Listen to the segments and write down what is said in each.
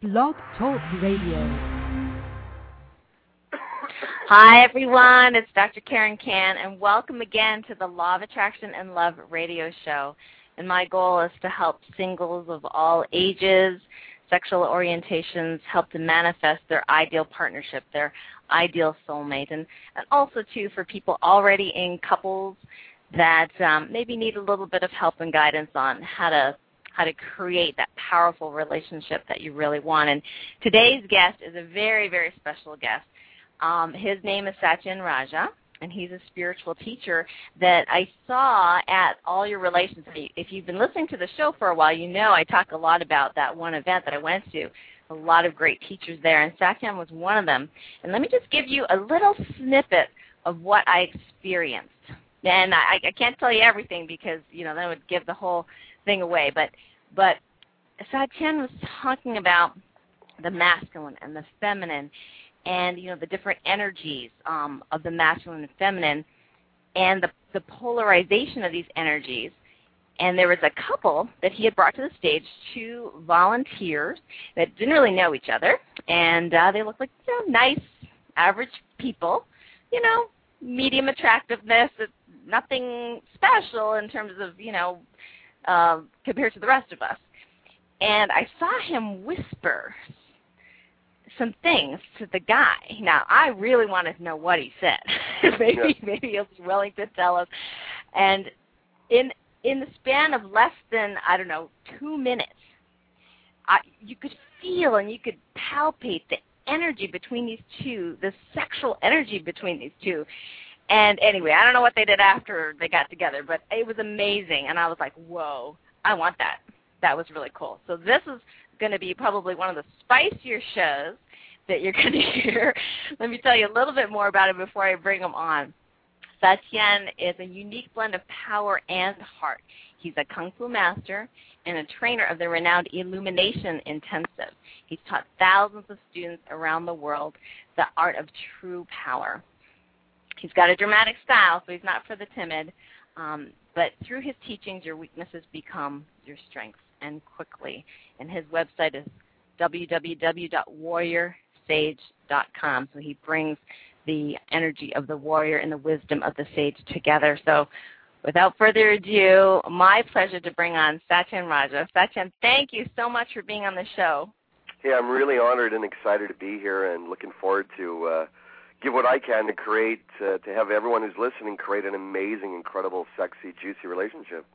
Blog Talk Radio. Hi, everyone. It's Dr. Karen Kan, and welcome again to the Law of Attraction and Love radio show. And my goal is to help singles of all ages, sexual orientations, help to manifest their ideal partnership, their ideal soulmate, and also, too, for people already in couples that maybe need a little bit of help and guidance on how to create that powerful relationship that you really want. And today's guest is a very, very special guest. His name is Satyen Raja, and he's a spiritual teacher that I saw at All Your Relations. If you've been listening to the show for a while, you know I talk a lot about that one event that I went to. A lot of great teachers there, and Satyen was one of them. And let me just give you a little snippet of what I experienced. And I can't tell you everything because, that would give the whole thing away. But Satyen was talking about the masculine and the feminine, and the different energies of the masculine and feminine, and the polarization of these energies. And there was a couple that he had brought to the stage, two volunteers that didn't really know each other, and they looked like nice, average people, medium attractiveness, nothing special in terms of compared to the rest of us. And I saw him whisper some things to the guy. Now, I really wanted to know what he said. Maybe he'll be willing to tell us. And in the span of less than, 2 minutes, you could feel and you could palpate the energy between these two, the sexual energy between these two. And anyway, I don't know what they did after they got together, but it was amazing. And I was like, whoa, I want that. That was really cool. So this is going to be probably one of the spicier shows that you're going to hear. Let me tell you a little bit more about it before I bring him on. Satyen is a unique blend of power and heart. He's a Kung Fu master and a trainer of the renowned Illumination Intensive. He's taught thousands of students around the world the art of true power. He's got a dramatic style, so he's not for the timid, but through his teachings, your weaknesses become your strengths, and quickly. And his website is www.warriorsage.com, so he brings the energy of the warrior and the wisdom of the sage together. So without further ado, my pleasure to bring on Satyen Raja. Satyen, thank you so much for being on the show. Yeah, I'm really honored and excited to be here and looking forward to give what I can to create, to have everyone who's listening create an amazing, incredible, sexy, juicy relationship.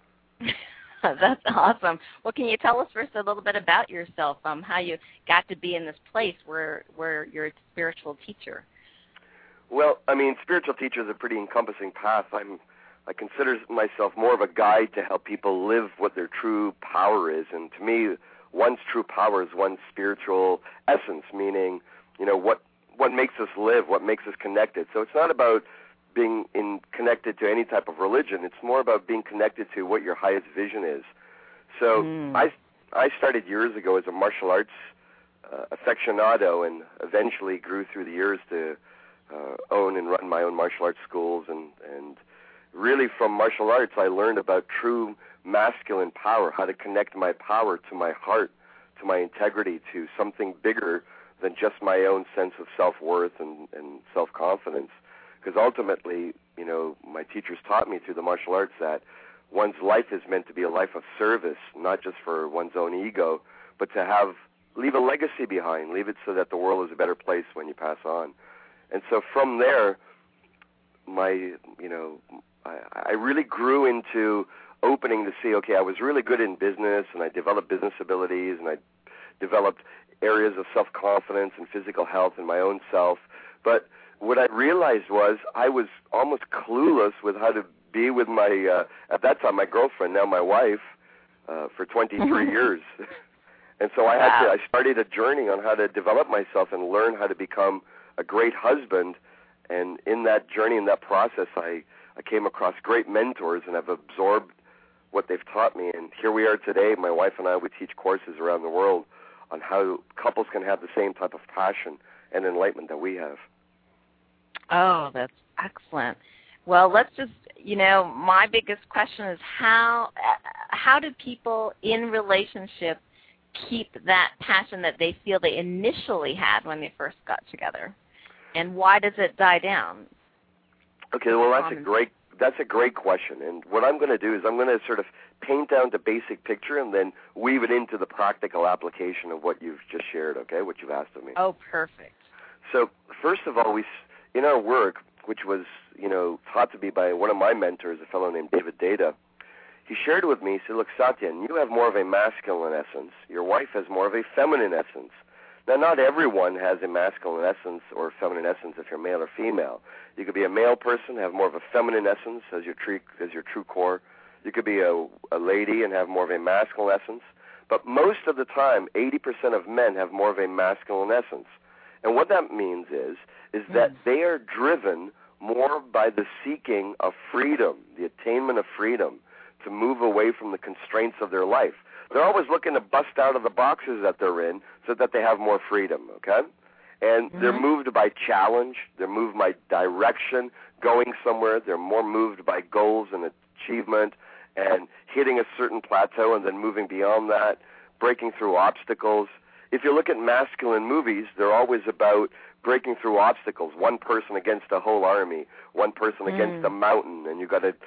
That's awesome. Well, can you tell us first a little bit about yourself, how you got to be in this place where you're a spiritual teacher? Well, spiritual teacher is a pretty encompassing path. I consider myself more of a guide to help people live what their true power is. And to me, one's true power is one's spiritual essence, meaning, what makes us live, what makes us connected. So it's not about being connected to any type of religion. It's more about being connected to what your highest vision is. So I started years ago as a martial arts aficionado, and eventually grew through the years to own and run my own martial arts schools. And really from martial arts, I learned about true masculine power, how to connect my power to my heart, to my integrity, to something bigger than just my own sense of self-worth and self-confidence. Because ultimately, my teachers taught me through the martial arts that one's life is meant to be a life of service, not just for one's own ego, but to leave a legacy behind, leave it so that the world is a better place when you pass on. And so from there, I really grew into opening to see, okay, I was really good in business, and I developed business abilities, and I developed areas of self-confidence and physical health in my own self. But what I realized was I was almost clueless with how to be with my, at that time, my girlfriend, now my wife, for 23 years. And so I started a journey on how to develop myself and learn how to become a great husband. And in that journey, in that process, I came across great mentors, and I've absorbed what they've taught me. And here we are today. My wife and I, we teach courses around the world on how couples can have the same type of passion and enlightenment that we have. Oh, that's excellent. Well, let's just, my biggest question is how do people in relationship keep that passion that they feel they initially had when they first got together? And why does it die down? Okay, well, that's a great question. And what I'm going to do is I'm going to sort of paint down the basic picture and then weave it into the practical application of what you've just shared, okay, what you've asked of me. Oh, perfect. So first of all, in our work, which was, taught to me by one of my mentors, a fellow named David Data, he shared with me, he said, look, Satyan, you have more of a masculine essence. Your wife has more of a feminine essence. Now, not everyone has a masculine essence or feminine essence if you're male or female. You could be a male person, have more of a feminine essence as your true core. You could be a lady and have more of a masculine essence. But most of the time, 80% of men have more of a masculine essence. And what that means is that they are driven more by the seeking of freedom, the attainment of freedom, to move away from the constraints of their life. They're always looking to bust out of the boxes that they're in so that they have more freedom, okay? And they're moved by challenge. They're moved by direction, going somewhere. They're more moved by goals and achievement and hitting a certain plateau and then moving beyond that, breaking through obstacles. If you look at masculine movies, they're always about breaking through obstacles, one person against a whole army, one person against a mountain, and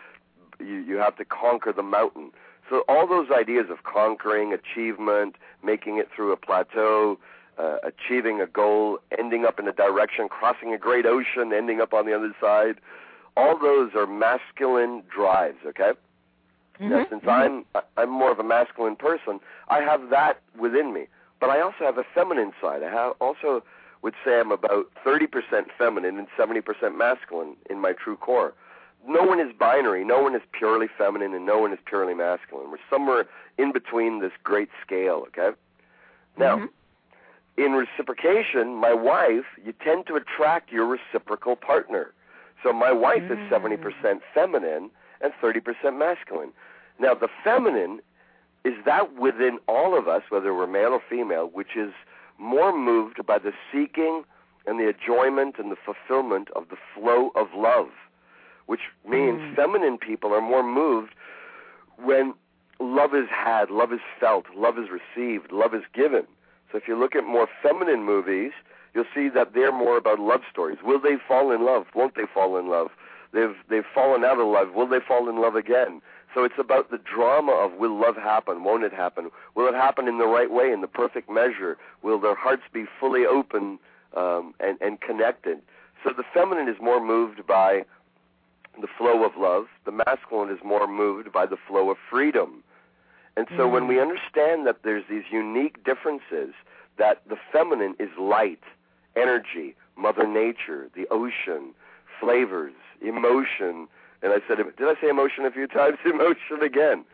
you have to conquer the mountain. So all those ideas of conquering, achievement, making it through a plateau, achieving a goal, ending up in a direction, crossing a great ocean, ending up on the other side, all those are masculine drives, okay? Now, since I'm more of a masculine person, I have that within me. But I also have a feminine side. I also would say I'm about 30% feminine and 70% masculine in my true core. No one is binary. No one is purely feminine and no one is purely masculine. We're somewhere in between this great scale, okay? Now, in reciprocation, my wife, you tend to attract your reciprocal partner. So my wife is 70% feminine and 30% masculine. Now, the feminine is that within all of us, whether we're male or female, which is more moved by the seeking and the enjoyment and the fulfillment of the flow of love, which means feminine people are more moved when love is had, love is felt, love is received, love is given. So if you look at more feminine movies, you'll see that they're more about love stories. Will they fall in love? Won't they fall in love? They've fallen out of love. Will they fall in love again? So it's about the drama of will love happen? Won't it happen? Will it happen in the right way, in the perfect measure? Will their hearts be fully open and connected? So the feminine is more moved by the flow of love. The masculine is more moved by the flow of freedom. And so when we understand that there's these unique differences, that the feminine is light, energy, Mother Nature, the ocean, flavors, emotion. And I said, did I say emotion a few times? Emotion again.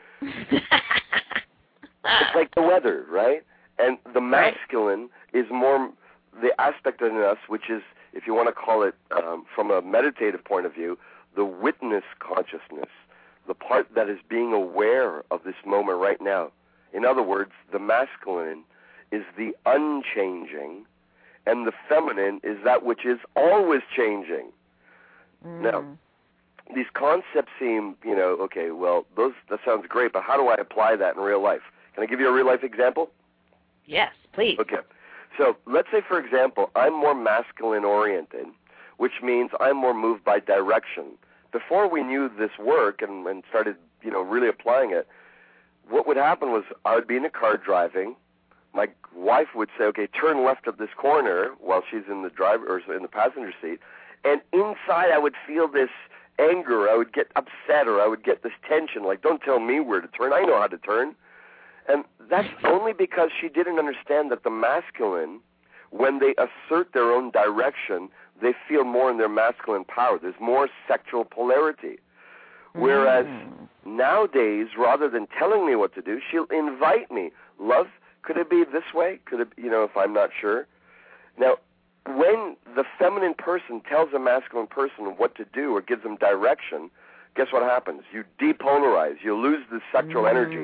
It's like the weather, right? And the masculine is more the aspect in us, which is, if you want to call it from a meditative point of view, the witness consciousness, the part that is being aware of this moment right now. In other words, the masculine is the unchanging, and the feminine is that which is always changing. Now, these concepts seem, okay, well, that sounds great, but how do I apply that in real life? Can I give you a real-life example? Yes, please. Okay. So let's say, for example, I'm more masculine-oriented, which means I'm more moved by direction. Before we knew this work and started, really applying it, what would happen was I would be in a car driving. My wife would say, okay, turn left at this corner while she's in the passenger seat. And inside I would feel this anger. I would get upset, or I would get this tension, like, don't tell me where to turn. I know how to turn. And that's only because she didn't understand that the masculine, when they assert their own direction, they feel more in their masculine power. There's more sexual polarity. Whereas nowadays, rather than telling me what to do, she'll invite me. Love, could it be this way? Could it, if I'm not sure? Now, when the feminine person tells a masculine person what to do or gives them direction, guess what happens? You depolarize. You lose the sexual energy.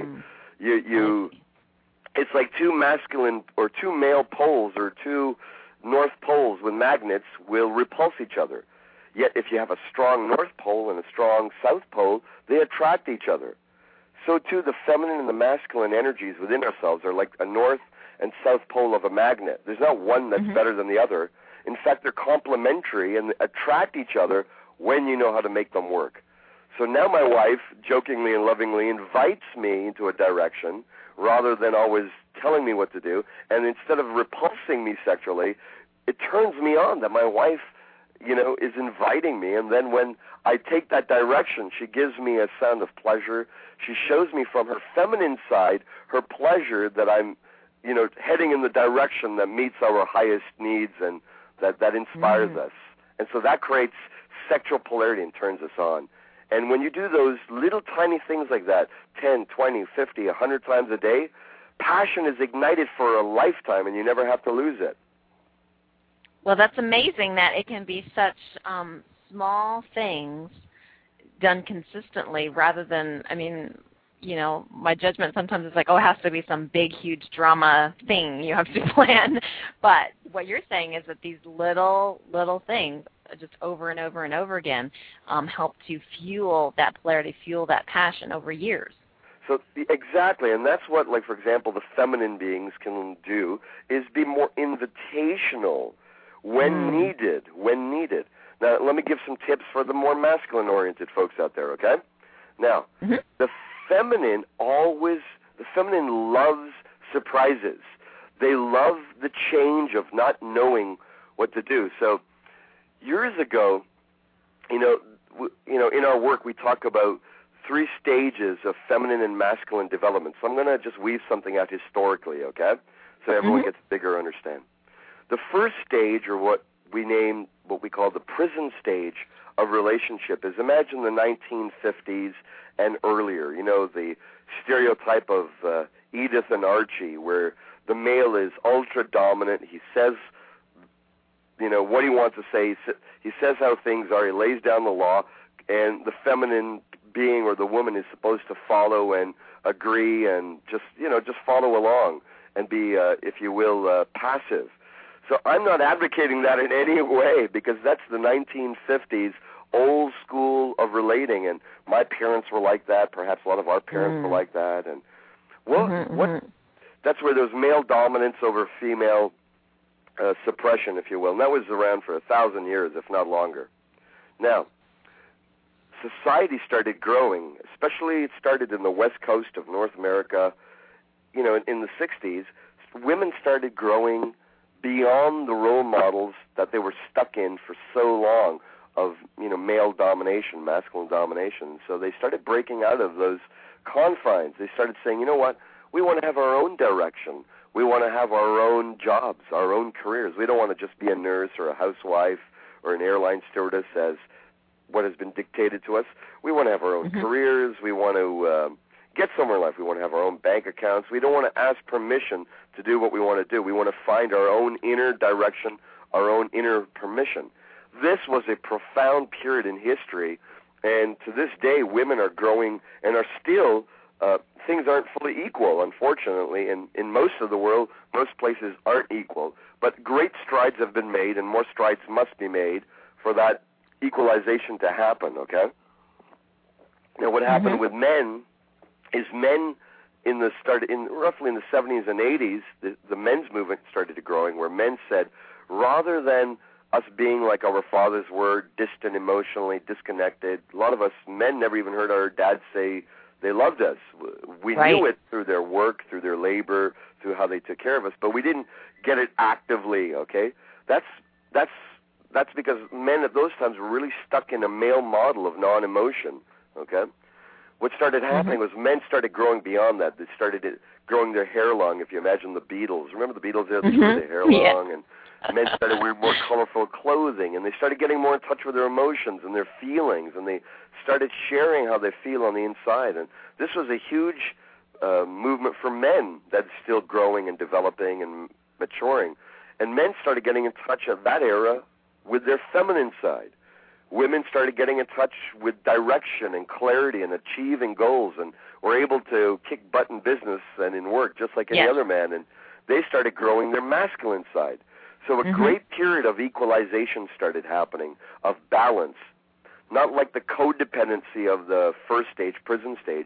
It's like two masculine or two male poles or two north poles with magnets will repulse each other. Yet if you have a strong north pole and a strong south pole, they attract each other. so too the feminine and the masculine energies within ourselves are like a north and south pole of a magnet. There's not one that's better than the other. In fact, they're complementary and attract each other when you know how to make them work. So now my wife, jokingly and lovingly, invites me into a direction rather than always telling me what to do. And instead of repulsing me sexually, it turns me on that my wife, is inviting me. And then when I take that direction, she gives me a sound of pleasure. She shows me from her feminine side her pleasure that I'm, heading in the direction that meets our highest needs and that inspires us. And so that creates sexual polarity and turns us on. And when you do those little tiny things like that, 10, 20, 50, 100 times a day, passion is ignited for a lifetime and you never have to lose it. Well, that's amazing that it can be such small things done consistently rather than, my judgment sometimes is like, it has to be some big, huge drama thing you have to plan. But what you're saying is that these little things just over and over and over again help to fuel that polarity, fuel that passion over years. So exactly, and that's what, like, for example, the feminine beings can do is be more invitational when needed. Now, let me give some tips for the more masculine-oriented folks out there, okay? Now, the feminine loves surprises. They love the change of not knowing what to do. So years ago, in our work we talk about 3 stages of feminine and masculine development. So I'm going to just weave something out historically, okay? So everyone gets a bigger understand. The first stage, or what we call the prison stage of relationship, is imagine the 1950s and earlier. The stereotype of Edith and Archie, where the male is ultra dominant. He says, what he wants to say. He says how things are. He lays down the law, and the feminine being or the woman is supposed to follow and agree and just follow along and be, if you will, passive. So I'm not advocating that in any way because that's the 1950s old school of relating, and my parents were like that. Perhaps a lot of our parents were like that, and that's where there's male dominance over female suppression, if you will. And that was around for 1,000 years, if not longer. Now, society started growing, especially it started in the west coast of North America. In the 60s, women started growing beyond the role models that they were stuck in for so long of, male domination, masculine domination. So they started breaking out of those confines. They started saying, you know what, we want to have our own direction. We want to have our own jobs, our own careers. We don't want to just be a nurse or a housewife or an airline stewardess as what has been dictated to us. We want to have our own careers. We want to get somewhere in life. We want to have our own bank accounts. We don't want to ask permission to do what we want to do. We want to find our own inner direction, our own inner permission. This was a profound period in history, and to this day, women are growing and are still, things aren't fully equal, unfortunately. In most of the world, most places aren't equal. But great strides have been made, and more strides must be made for that equalization to happen, okay? Now, what happened with men is men roughly in the 70s and 80s, the men's movement started to growing, where men said, rather than us being like our fathers were, distant emotionally, disconnected, a lot of us men never even heard our dads say they loved us. We knew it through their work, through their labor, through how they took care of us, but we didn't get it actively, okay? That's because men at those times were really stuck in a male model of non-emotion, okay? What started happening was men started growing beyond that. They started growing their hair long. If you imagine the Beatles. Remember the Beatles? They grew their hair long, and men started wearing more colorful clothing, and they started getting more in touch with their emotions and their feelings, and they started sharing how they feel on the inside. And this was a huge movement for men that's still growing and developing and maturing. And men started getting in touch at that era with their feminine side. Women started getting in touch with direction and clarity and achieving goals, and were able to kick butt in business and in work just like any other man, and they started growing their masculine side. So a great period of equalization started happening, of balance, not like the codependency of the first stage, prison stage.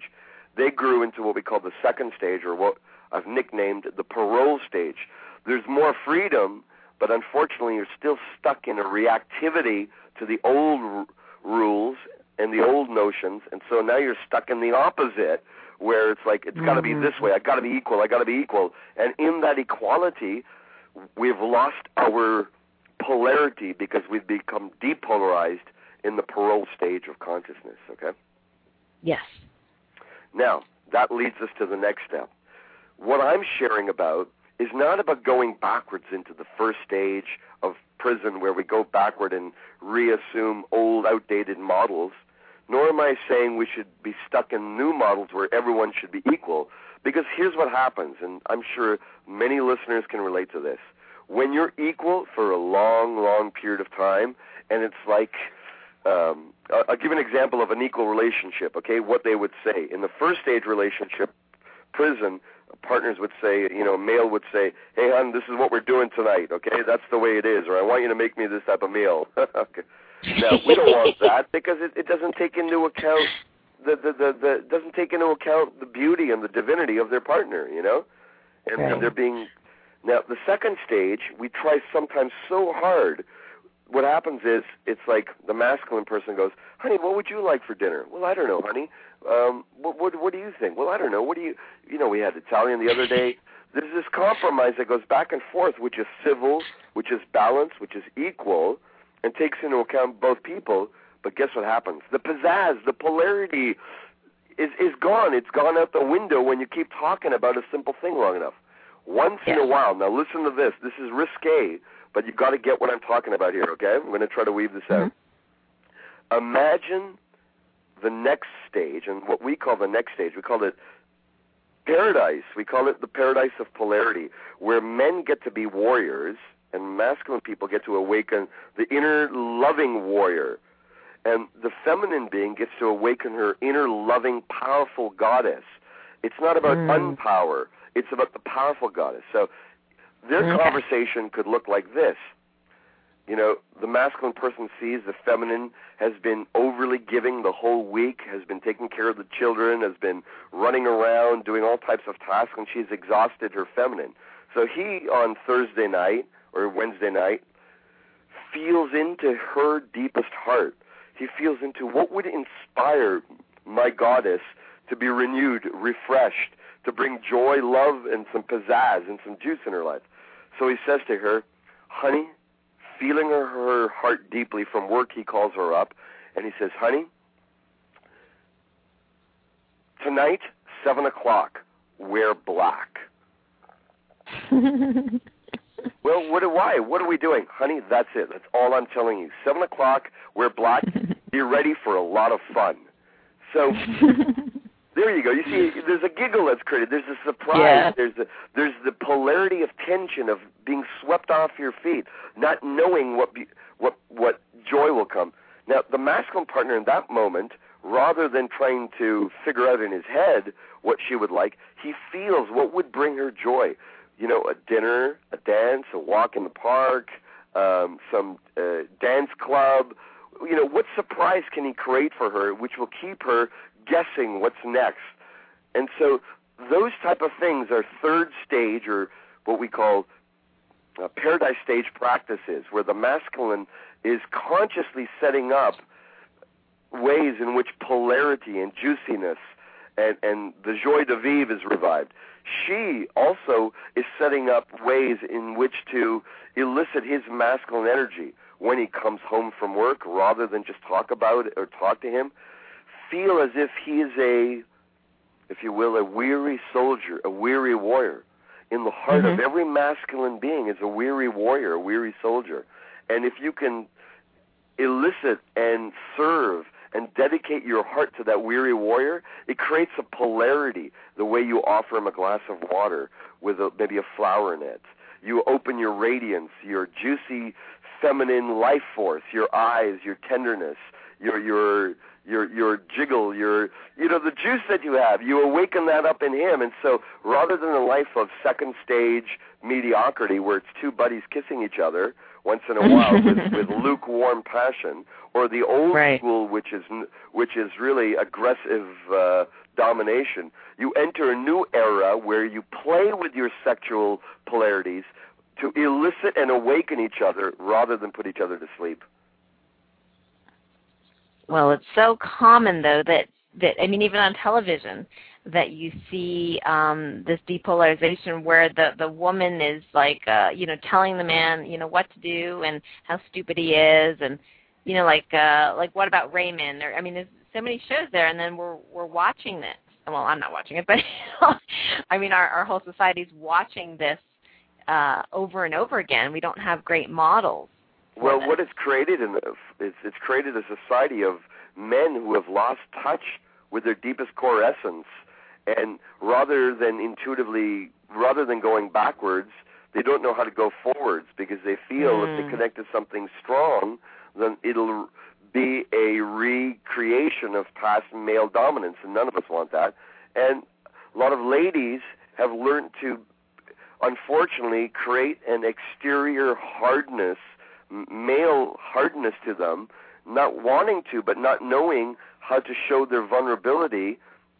they grew into what we call the second stage, or what I've nicknamed the parole stage. There's more freedom, but unfortunately you're still stuck in a reactivity to the old rules and the old notions, and so now you're stuck in the opposite, where it's like, it's got to be this way, I got to be equal, and in that equality, we've lost our polarity because we've become depolarized in the parole stage of consciousness, okay? Yes. Now, that leads us to the next step. What I'm sharing about is not about going backwards into the first stage of prison where we go backward and reassume old, outdated models, nor am I saying we should be stuck in new models where everyone should be equal, because here's what happens, and I'm sure many listeners can relate to this. When you're equal for a long, long period of time, and it's like, I'll give an example of an equal relationship, okay, what they would say. In the first stage relationship, prison, partners would say, male would say, hey, hon, this is what we're doing tonight, okay? That's the way it is, or I want you to make me this type of meal. Okay. Now, we don't want that because it doesn't take into account doesn't take into account the beauty and the divinity of their partner, and, right. And they're being. Now, the second stage, we try sometimes so hard. What happens is, it's like the masculine person goes, honey, what would you like for dinner? Well, I don't know, honey. What do you think? Well, I don't know. What do you, we had Italian the other day. There's this compromise that goes back and forth, which is civil, which is balanced, which is equal, and takes into account both people. But guess what happens? The pizzazz, the polarity is gone. It's gone out the window when you keep talking about a simple thing long enough. Once in a while, now listen to this. This is risque, but you got to get what I'm talking about here, okay? I'm going to try to weave this out. Imagine the next stage, and what we call the next stage, we call it paradise. We call it the paradise of polarity, where men get to be warriors and masculine people get to awaken the inner loving warrior. And the feminine being gets to awaken her inner loving, powerful goddess. It's not about unpower. It's about the powerful goddess. So their conversation could look like this. The masculine person sees the feminine has been overly giving the whole week, has been taking care of the children, has been running around, doing all types of tasks, and she's exhausted her feminine. So he, on Thursday night or Wednesday night, feels into her deepest heart. He feels into what would inspire my goddess to be renewed, refreshed, to bring joy, love, and some pizzazz and some juice in her life. So he says to her, honey, feeling her heart deeply from work, he calls her up, and he says, honey, tonight, 7 o'clock, wear black. Well, why? What are we doing? Honey, that's it. That's all I'm telling you. 7 o'clock, wear black. Be ready for a lot of fun. So there you go. You see, there's a giggle that's created. There's a surprise. Yeah. There's the polarity of tension, of being swept off your feet, not knowing what joy will come. Now, the masculine partner in that moment, rather than trying to figure out in his head what she would like, he feels what would bring her joy. A dinner, a dance, a walk in the park, some dance club. What surprise can he create for her which will keep her guessing what's next? And so those type of things are third stage, or what we call paradise stage practices, where the masculine is consciously setting up ways in which polarity and juiciness and the joie de vivre is revived. She also is setting up ways in which to elicit his masculine energy when he comes home from work, rather than just talk about it or talk to him. Feel as if he is if you will, a weary soldier, a weary warrior. In the heart of every masculine being is a weary warrior, a weary soldier. And if you can elicit and serve and dedicate your heart to that weary warrior, it creates a polarity, the way you offer him a glass of water with maybe a flower in it. You open your radiance, your juicy feminine life force, your eyes, your tenderness, your jiggle, the juice that you have, you awaken that up in him. And so rather than a life of second stage mediocrity where it's two buddies kissing each other once in a while with lukewarm passion, or the old school, which is really aggressive domination, you enter a new era where you play with your sexual polarities to elicit and awaken each other rather than put each other to sleep. Well, it's so common, though, that I mean, even on television, that you see this depolarization where the woman is like, telling the man, what to do and how stupid he is, and like what about Raymond? Or, I mean, there's so many shows there, and then we're watching this. Well, I'm not watching it, but I mean, our whole society's watching this over and over again. We don't have great models. Well, what it's created it's created a society of men who have lost touch with their deepest core essence, and rather than going backwards, they don't know how to go forwards because they feel if they connect to something strong, then it'll be a recreation of past male dominance, and none of us want that. And a lot of ladies have learned to, unfortunately, create an exterior hardness, male hardness to them, not wanting to, but not knowing how to show their vulnerability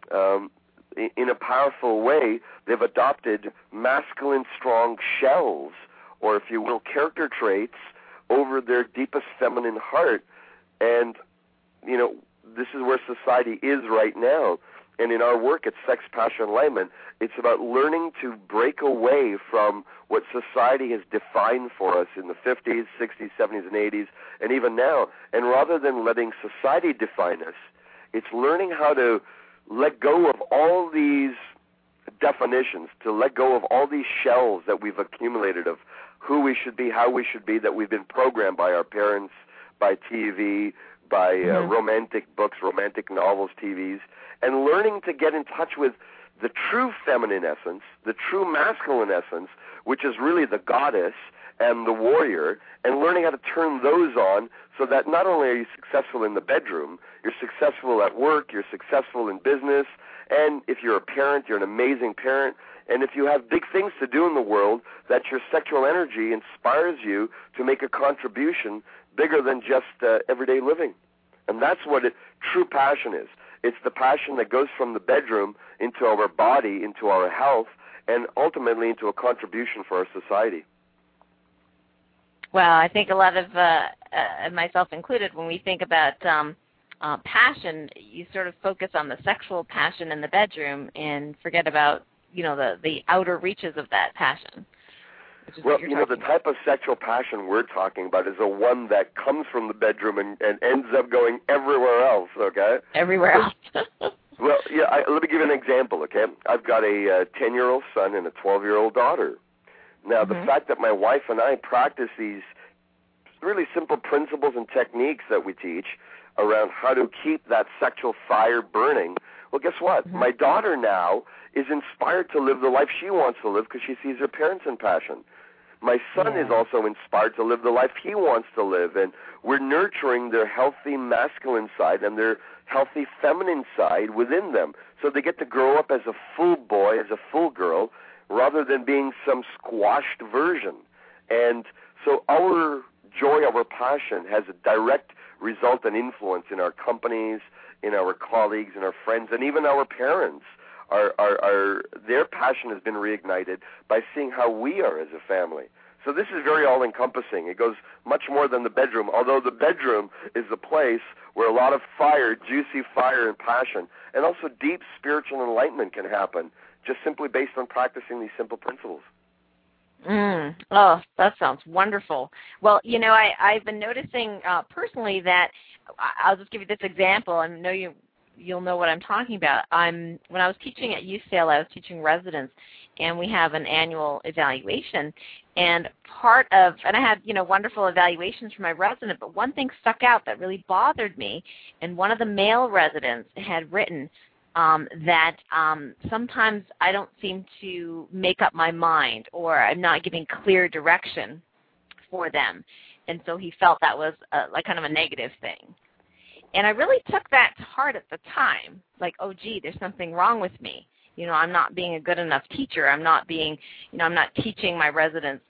in a powerful way. They've adopted masculine strong shells, or if you will, character traits over their deepest feminine heart. And, this is where society is right now. And in our work at Sex, Passion, Enlightenment, it's about learning to break away from what society has defined for us in the 50s, 60s, 70s, and 80s, and even now. And rather than letting society define us, it's learning how to let go of all these definitions, to let go of all these shells that we've accumulated of who we should be, how we should be, that we've been programmed by our parents, by TV, by romantic books, romantic novels, TVs, and learning to get in touch with the true feminine essence, the true masculine essence, which is really the goddess and the warrior, and learning how to turn those on so that not only are you successful in the bedroom, you're successful at work, you're successful in business, and if you're a parent, you're an amazing parent, and if you have big things to do in the world, that your sexual energy inspires you to make a contribution bigger than just everyday living. And that's what true passion is. It's the passion that goes from the bedroom into our body, into our health, and ultimately into a contribution for our society. Well, I think a lot of, myself included, when we think about passion, you sort of focus on the sexual passion in the bedroom and forget about, the outer reaches of that passion. Well, the type of sexual passion we're talking about is the one that comes from the bedroom and ends up going everywhere else, okay? Everywhere else. Well, yeah, let me give you an example, okay? I've got a 10-year-old son and a 12-year-old daughter. Now, the fact that my wife and I practice these really simple principles and techniques that we teach around how to keep that sexual fire burning, well, guess what? My daughter now is inspired to live the life she wants to live because she sees her parents in passion. My son is also inspired to live the life he wants to live, and we're nurturing their healthy masculine side and their healthy feminine side within them. So they get to grow up as a full boy, as a full girl, rather than being some squashed version. And so our joy, our passion has a direct result and influence in our companies, in our colleagues, in our friends, and even our parents. Their passion has been reignited by seeing how we are as a family. So this is very all-encompassing. It goes much more than the bedroom, although the bedroom is the place where a lot of fire, juicy fire and passion, and also deep spiritual enlightenment can happen, just simply based on practicing these simple principles. Oh, that sounds wonderful. Well, I've been noticing personally that, I'll just give you this example. I know you'll know what I'm talking about. When I was teaching at UCL, I was teaching residents, and we have an annual evaluation. And I had, wonderful evaluations for my resident, but one thing stuck out that really bothered me, and one of the male residents had written that sometimes I don't seem to make up my mind, or I'm not giving clear direction for them. And so he felt that was like kind of a negative thing. And I really took that to heart at the time, like, oh, gee, there's something wrong with me. I'm not being a good enough teacher. I'm not teaching my residents,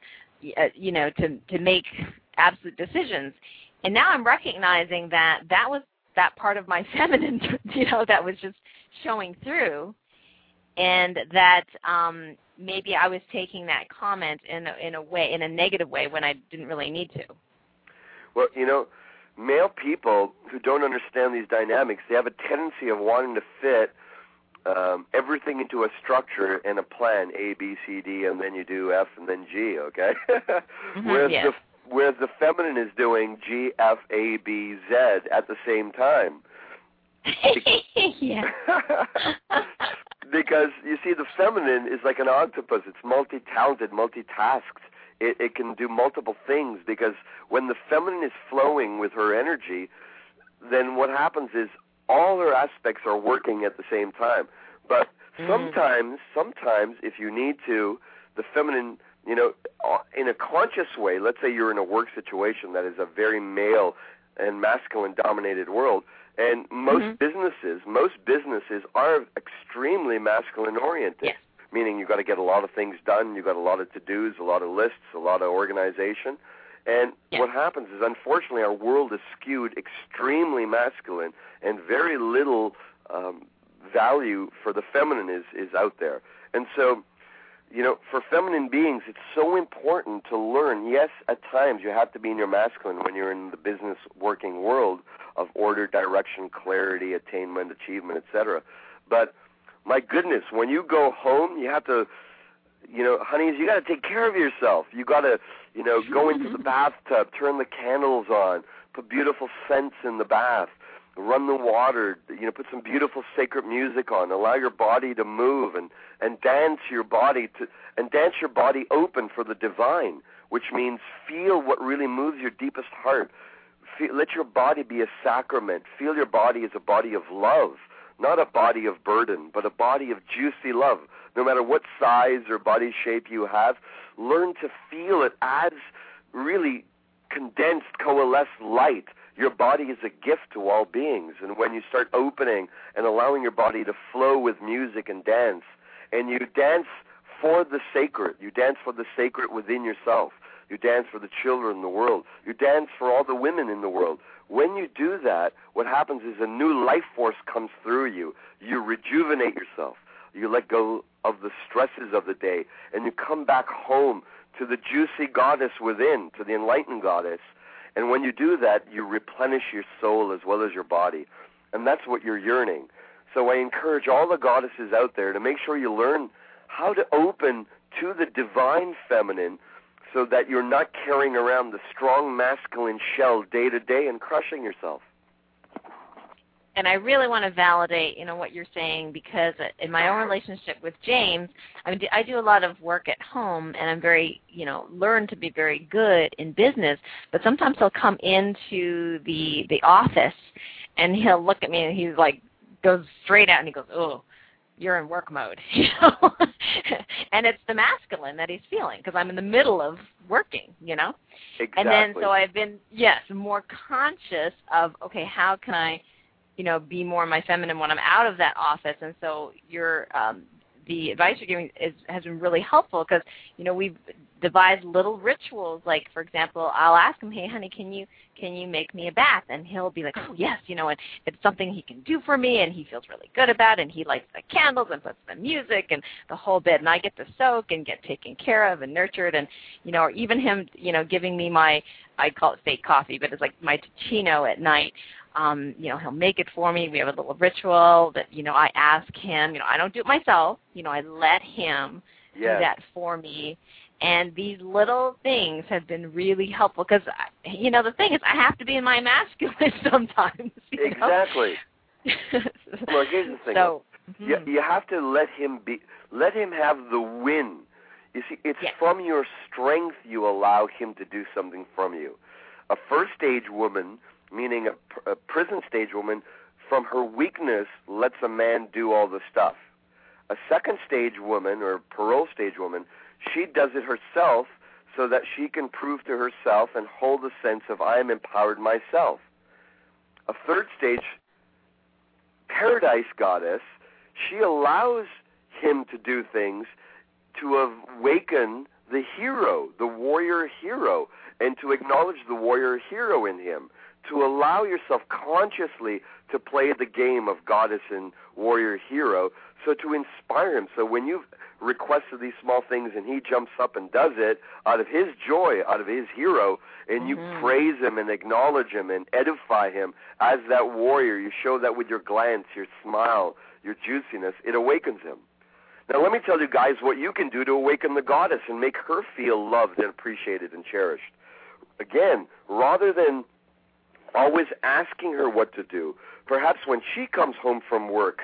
to make absolute decisions. And now I'm recognizing that was that part of my feminine, that was just showing through, and that maybe I was taking that comment in a negative way when I didn't really need to. Well, male people who don't understand these dynamics, they have a tendency of wanting to fit everything into a structure and a plan, A, B, C, D, and then you do F and then G, okay? Whereas the feminine is doing G, F, A, B, Z at the same time. Yeah. Because, you see, the feminine is like an octopus. It's multi-talented, multitasked. It can do multiple things, because when the feminine is flowing with her energy, then what happens is all her aspects are working at the same time. But sometimes, if you need to, the feminine, in a conscious way, let's say you're in a work situation that is a very male and masculine-dominated world, and most businesses are extremely masculine-oriented. Yes. Meaning you've got to get a lot of things done, you've got a lot of to-dos, a lot of lists, a lot of organization. And what happens is, unfortunately, our world is skewed extremely masculine, and very little value for the feminine is out there. And so, for feminine beings, it's so important to learn. Yes, at times you have to be in your masculine when you're in the business working world of order, direction, clarity, attainment, achievement, etc. But my goodness, when you go home, you have to, honeys, you got to take care of yourself. You got to, go into the bathtub, turn the candles on, put beautiful scents in the bath, run the water, put some beautiful sacred music on, allow your body to move and dance your body open for the divine, which means feel what really moves your deepest heart. Let your body be a sacrament. Feel your body as a body of love. Not a body of burden, but a body of juicy love. No matter what size or body shape you have, learn to feel it as really condensed, coalesced light. Your body is a gift to all beings. And when you start opening and allowing your body to flow with music and dance, and you dance for the sacred, you dance for the sacred within yourself, you dance for the children in the world, you dance for all the women in the world. When you do that, what happens is a new life force comes through you. You rejuvenate yourself. You let go of the stresses of the day, and you come back home to the juicy goddess within, to the enlightened goddess. And when you do that, you replenish your soul as well as your body. And that's what you're yearning. So I encourage all the goddesses out there to make sure you learn how to open to the divine feminine, so that you're not carrying around the strong masculine shell day to day and crushing yourself. And I really want to validate, what you're saying, because in my own relationship with James, I do a lot of work at home, and I'm very, learned to be very good in business. But sometimes he'll come into the office, and he'll look at me, and he's like, goes straight out, and he goes, "Oh, you're in work mode," and it's the masculine that he's feeling, because I'm in the middle of working, Exactly. And then so I've been, more conscious of, okay, how can I, be more my feminine when I'm out of that office? And so the advice you're giving has been really helpful, because, we've devised little rituals. Like, for example, I'll ask him, "Hey, honey, can you make me a bath?" And he'll be like, "Oh, yes," and it's something he can do for me, and he feels really good about it, and he lights the candles and puts the music and the whole bit, and I get to soak and get taken care of and nurtured, and, or even him, giving me I call it fake coffee, but it's like my Ticino at night. He'll make it for me. We have a little ritual that, I ask him. I don't do it myself. I let him do that for me. And these little things have been really helpful, because, the thing is, I have to be in my masculine sometimes. Exactly. Well, here's the thing. So, you have to let him have the win. You see, it's from your strength you allow him to do something from you. A first stage woman, meaning a prison stage woman, from her weakness lets a man do all the stuff. A second stage woman, or parole stage woman, she does it herself so that she can prove to herself and hold a sense of, I am empowered myself. a third stage paradise goddess, she allows him to do things to awaken the hero, the warrior hero, and to acknowledge the warrior hero in him, to allow yourself consciously to play the game of goddess and warrior hero, so to inspire him. So when you've requested these small things and he jumps up and does it out of his joy, out of his hero, and you praise him and acknowledge him and edify him as that warrior, you show that with your glance, your smile, your juiciness, it awakens him. Now let me tell you guys what you can do to awaken the goddess and make her feel loved and appreciated and cherished. Again, rather than always asking her what to do, perhaps when she comes home from work,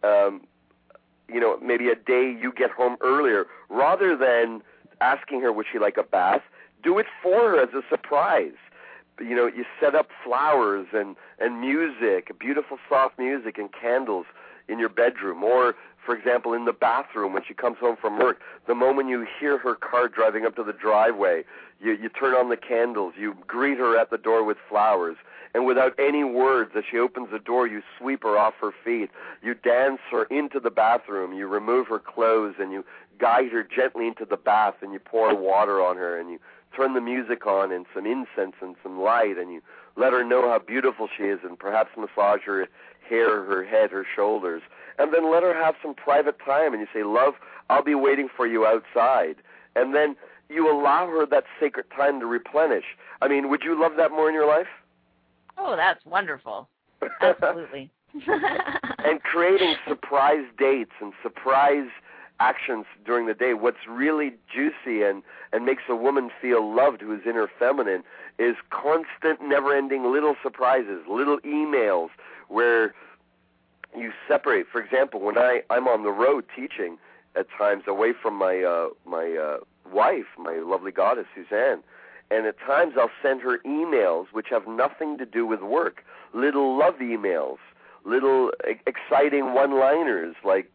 maybe a day you get home earlier, rather than asking her would she like a bath, do it for her as a surprise. You set up flowers and music, beautiful soft music and candles in your bedroom, or, for example, in the bathroom when she comes home from work. The moment you hear her car driving up to the driveway, you turn on the candles, you greet her at the door with flowers, and without any words, as she opens the door, you sweep her off her feet. You dance her into the bathroom. You remove her clothes, and you guide her gently into the bath, and you pour water on her, and you turn the music on and some incense and some light, and you let her know how beautiful she is, and perhaps massage her hair, her head, her shoulders, and then let her have some private time, and you say, love, I'll be waiting for you outside. And then you allow her that sacred time to replenish. I mean, would you love that more in your life? Oh, that's wonderful. Absolutely. And creating surprise dates and surprise actions during the day. What's really juicy and makes a woman feel loved who is in her feminine is constant, never-ending little surprises, little emails where you separate. For example, when I'm on the road teaching at times away from my wife, my lovely goddess, Suzanne, and at times I'll send her emails which have nothing to do with work, little love emails, little exciting one-liners like,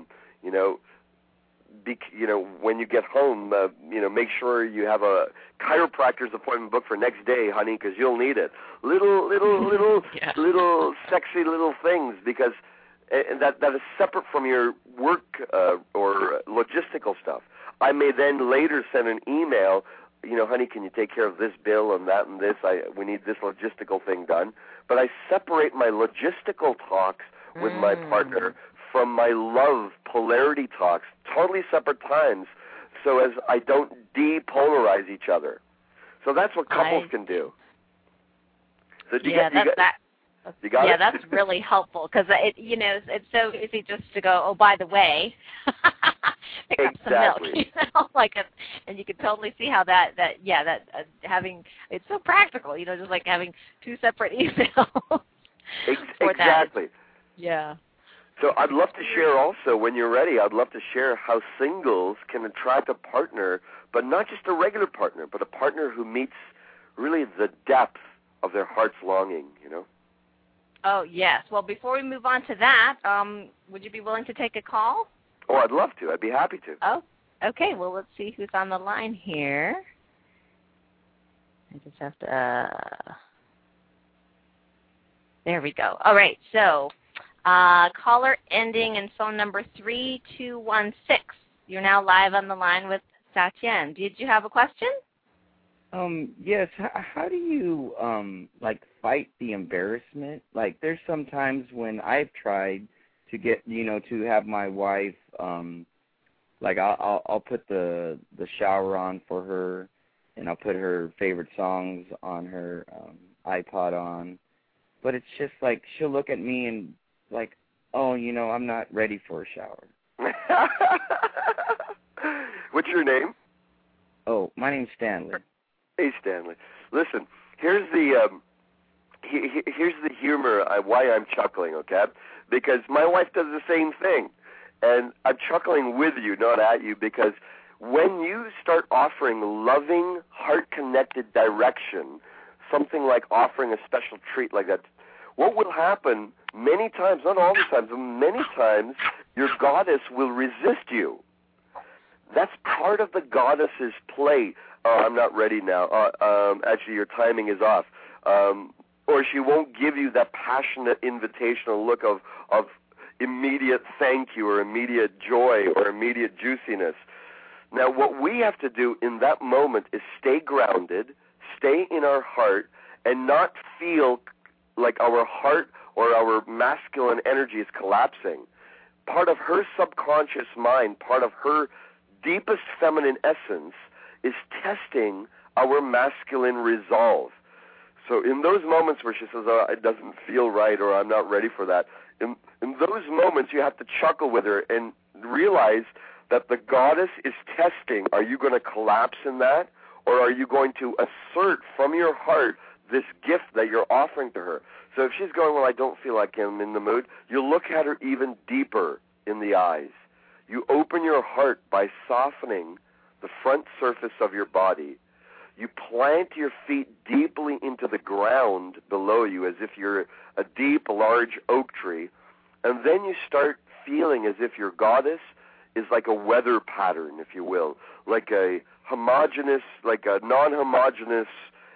when you get home, make sure you have a chiropractor's appointment booked for next day, honey, because you'll need it. Little sexy little things, because that is separate from your work or logistical stuff. I may then later send an email, honey, can you take care of this bill and that and this? We need this logistical thing done. But I separate my logistical talks with my partner from my love polarity talks, totally separate times, so as I don't depolarize each other. So that's what couples can do. So that's really helpful, because it's so easy just to go, oh, by the way, pick up some milk, and you can totally see how that having, it's so practical, just like having two separate emails. Exactly. Yeah. So I'd love to share also, when you're ready, I'd love to share how singles can attract a partner, but not just a regular partner, but a partner who meets really the depth of their heart's longing, Oh, yes. Well, before we move on to that, would you be willing to take a call? Oh, I'd love to. I'd be happy to. Oh, okay. Well, let's see who's on the line here. I just have to, there we go. All right. So, caller ending in phone number 3216. You're now live on the line with Satyen. Did you have a question? Yes. How do you, fight the embarrassment? Like, there's some times when I've tried to get, to have my wife, I'll put the shower on for her, and I'll put her favorite songs on her iPod on. But it's just like, she'll look at me and oh, I'm not ready for a shower. What's your name? Oh, my name's Stanley. Hey, Stanley. Listen, here's the humor why I'm chuckling, okay? Because my wife does the same thing. And I'm chuckling with you, not at you, because when you start offering loving, heart-connected direction, something like offering a special treat like that, what will happen many times, not all the times, but many times, your goddess will resist you. That's part of the goddess's play. Oh, I'm not ready now. Actually, your timing is off. or she won't give you that passionate invitational look of immediate thank you or immediate joy or immediate juiciness. Now, what we have to do in that moment is stay grounded, stay in our heart, and not feel like our heart or our masculine energy is collapsing. Part of her subconscious mind, part of her deepest feminine essence is testing our masculine resolve. So in those moments where she says, oh, it doesn't feel right, or I'm not ready for that, in those moments you have to chuckle with her and realize that the goddess is testing, are you going to collapse in that, or are you going to assert from your heart this gift that you're offering to her? So if she's going, well, I don't feel like I'm in the mood, you look at her even deeper in the eyes. You open your heart by softening the front surface of your body. You plant your feet deeply into the ground below you as if you're a deep, large oak tree. And then you start feeling as if your goddess is like a weather pattern, if you will, like a homogeneous, like a non-homogeneous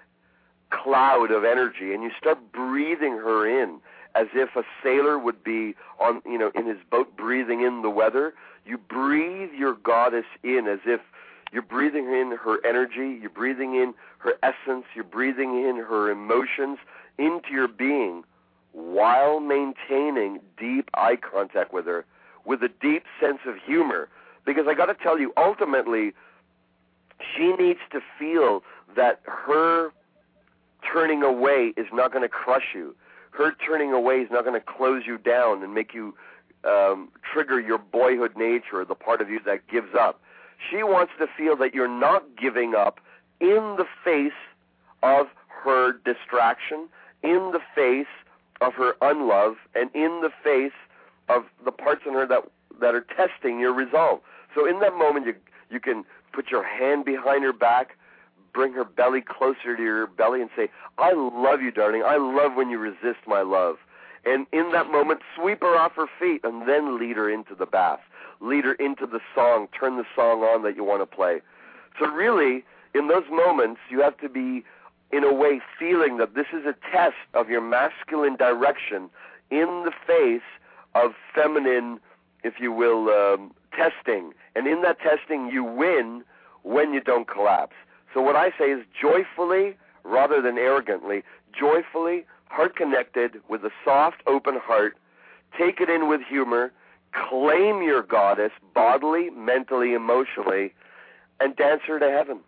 cloud of energy. And you start breathing her in as if a sailor would be on, in his boat breathing in the weather. You breathe your goddess in as if you're breathing in her energy, you're breathing in her essence, you're breathing in her emotions into your being while maintaining deep eye contact with her, with a deep sense of humor. Because I got to tell you, ultimately, she needs to feel that her turning away is not going to crush you. Her turning away is not going to close you down and make you trigger your boyhood nature, the part of you that gives up. She wants to feel that you're not giving up in the face of her distraction, in the face of her unlove, and in the face of the parts in her that are testing your resolve. So in that moment, you can put your hand behind her back, bring her belly closer to your belly and say, I love you, darling. I love when you resist my love. And in that moment, sweep her off her feet and then lead her into the bath. Lead her into the song. Turn the song on that you want to play. So really, in those moments, you have to be, in a way, feeling that this is a test of your masculine direction in the face of feminine, if you will, testing. And in that testing, you win when you don't collapse. So what I say is joyfully, rather than arrogantly, joyfully, heart-connected, with a soft, open heart, take it in with humor, claim your goddess bodily, mentally, emotionally, and dance her to heaven.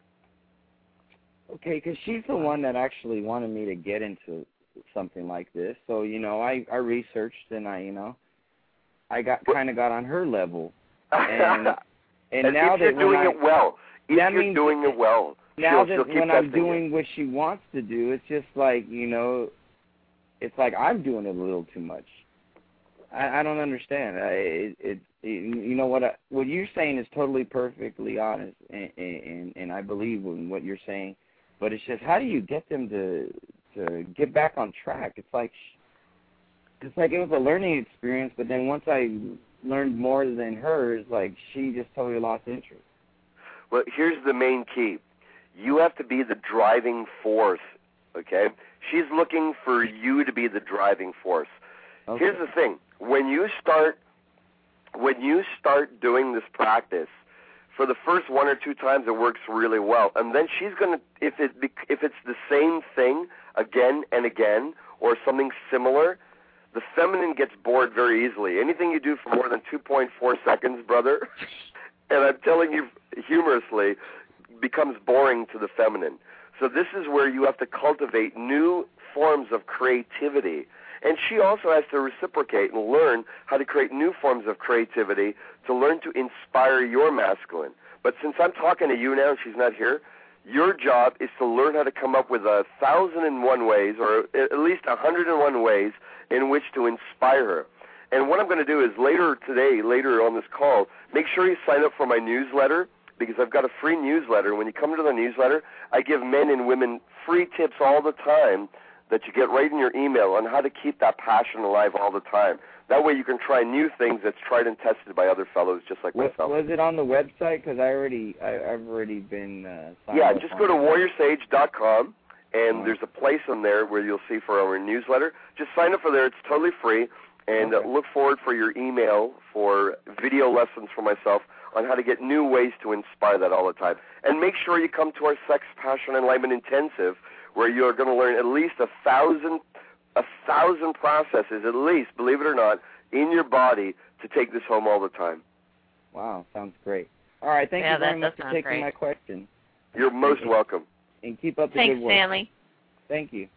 Okay, because she's the one that actually wanted me to get into something like this. So, I researched and I got on her level. And now if you're doing it well, now that when I'm doing what she wants to do, it's just like, it's like I'm doing it a little too much. I don't understand. What you're saying is totally perfectly honest, and I believe in what you're saying. But it's just, how do you get them to get back on track? It's like it was a learning experience, but then once I learned more than her, it's like she just totally lost interest. Well, here's the main key. You have to be the driving force, okay? She's looking for you to be the driving force. Okay. Here's the thing. When you start doing this practice, for the first one or two times it works really well. And then she's going to, if it's the same thing again and again or something similar, the feminine gets bored very easily. Anything you do for more than 2.4 seconds, brother, and I'm telling you humorously, becomes boring to the feminine. So this is where you have to cultivate new forms of creativity. And she also has to reciprocate and learn how to create new forms of creativity to learn to inspire your masculine. But since I'm talking to you now and she's not here, your job is to learn how to come up with 1,001 ways, or at least 101 ways in which to inspire her. And what I'm going to do is later on this call, make sure you sign up for my newsletter, because I've got a free newsletter. When you come to the newsletter, I give men and women free tips all the time that you get right in your email on how to keep that passion alive all the time. That way you can try new things that's tried and tested by other fellows just like myself. Was it on the website? Because I've already been signed Yeah, up just go to warriorsage.com And there's a place on there where you'll see for our newsletter. Just sign up for there. It's totally free. And look forward for your email for video lessons for myself on how to get new ways to inspire that all the time. And make sure you come to our Sex, Passion, Enlightenment Intensive, where you're going to learn at least 1,000 processes, at least, believe it or not, in your body to take this home all the time. Wow, sounds great. All right, thank you very much for taking my question. You're most welcome. And keep up the good work. Thanks, Stanley. Thank you.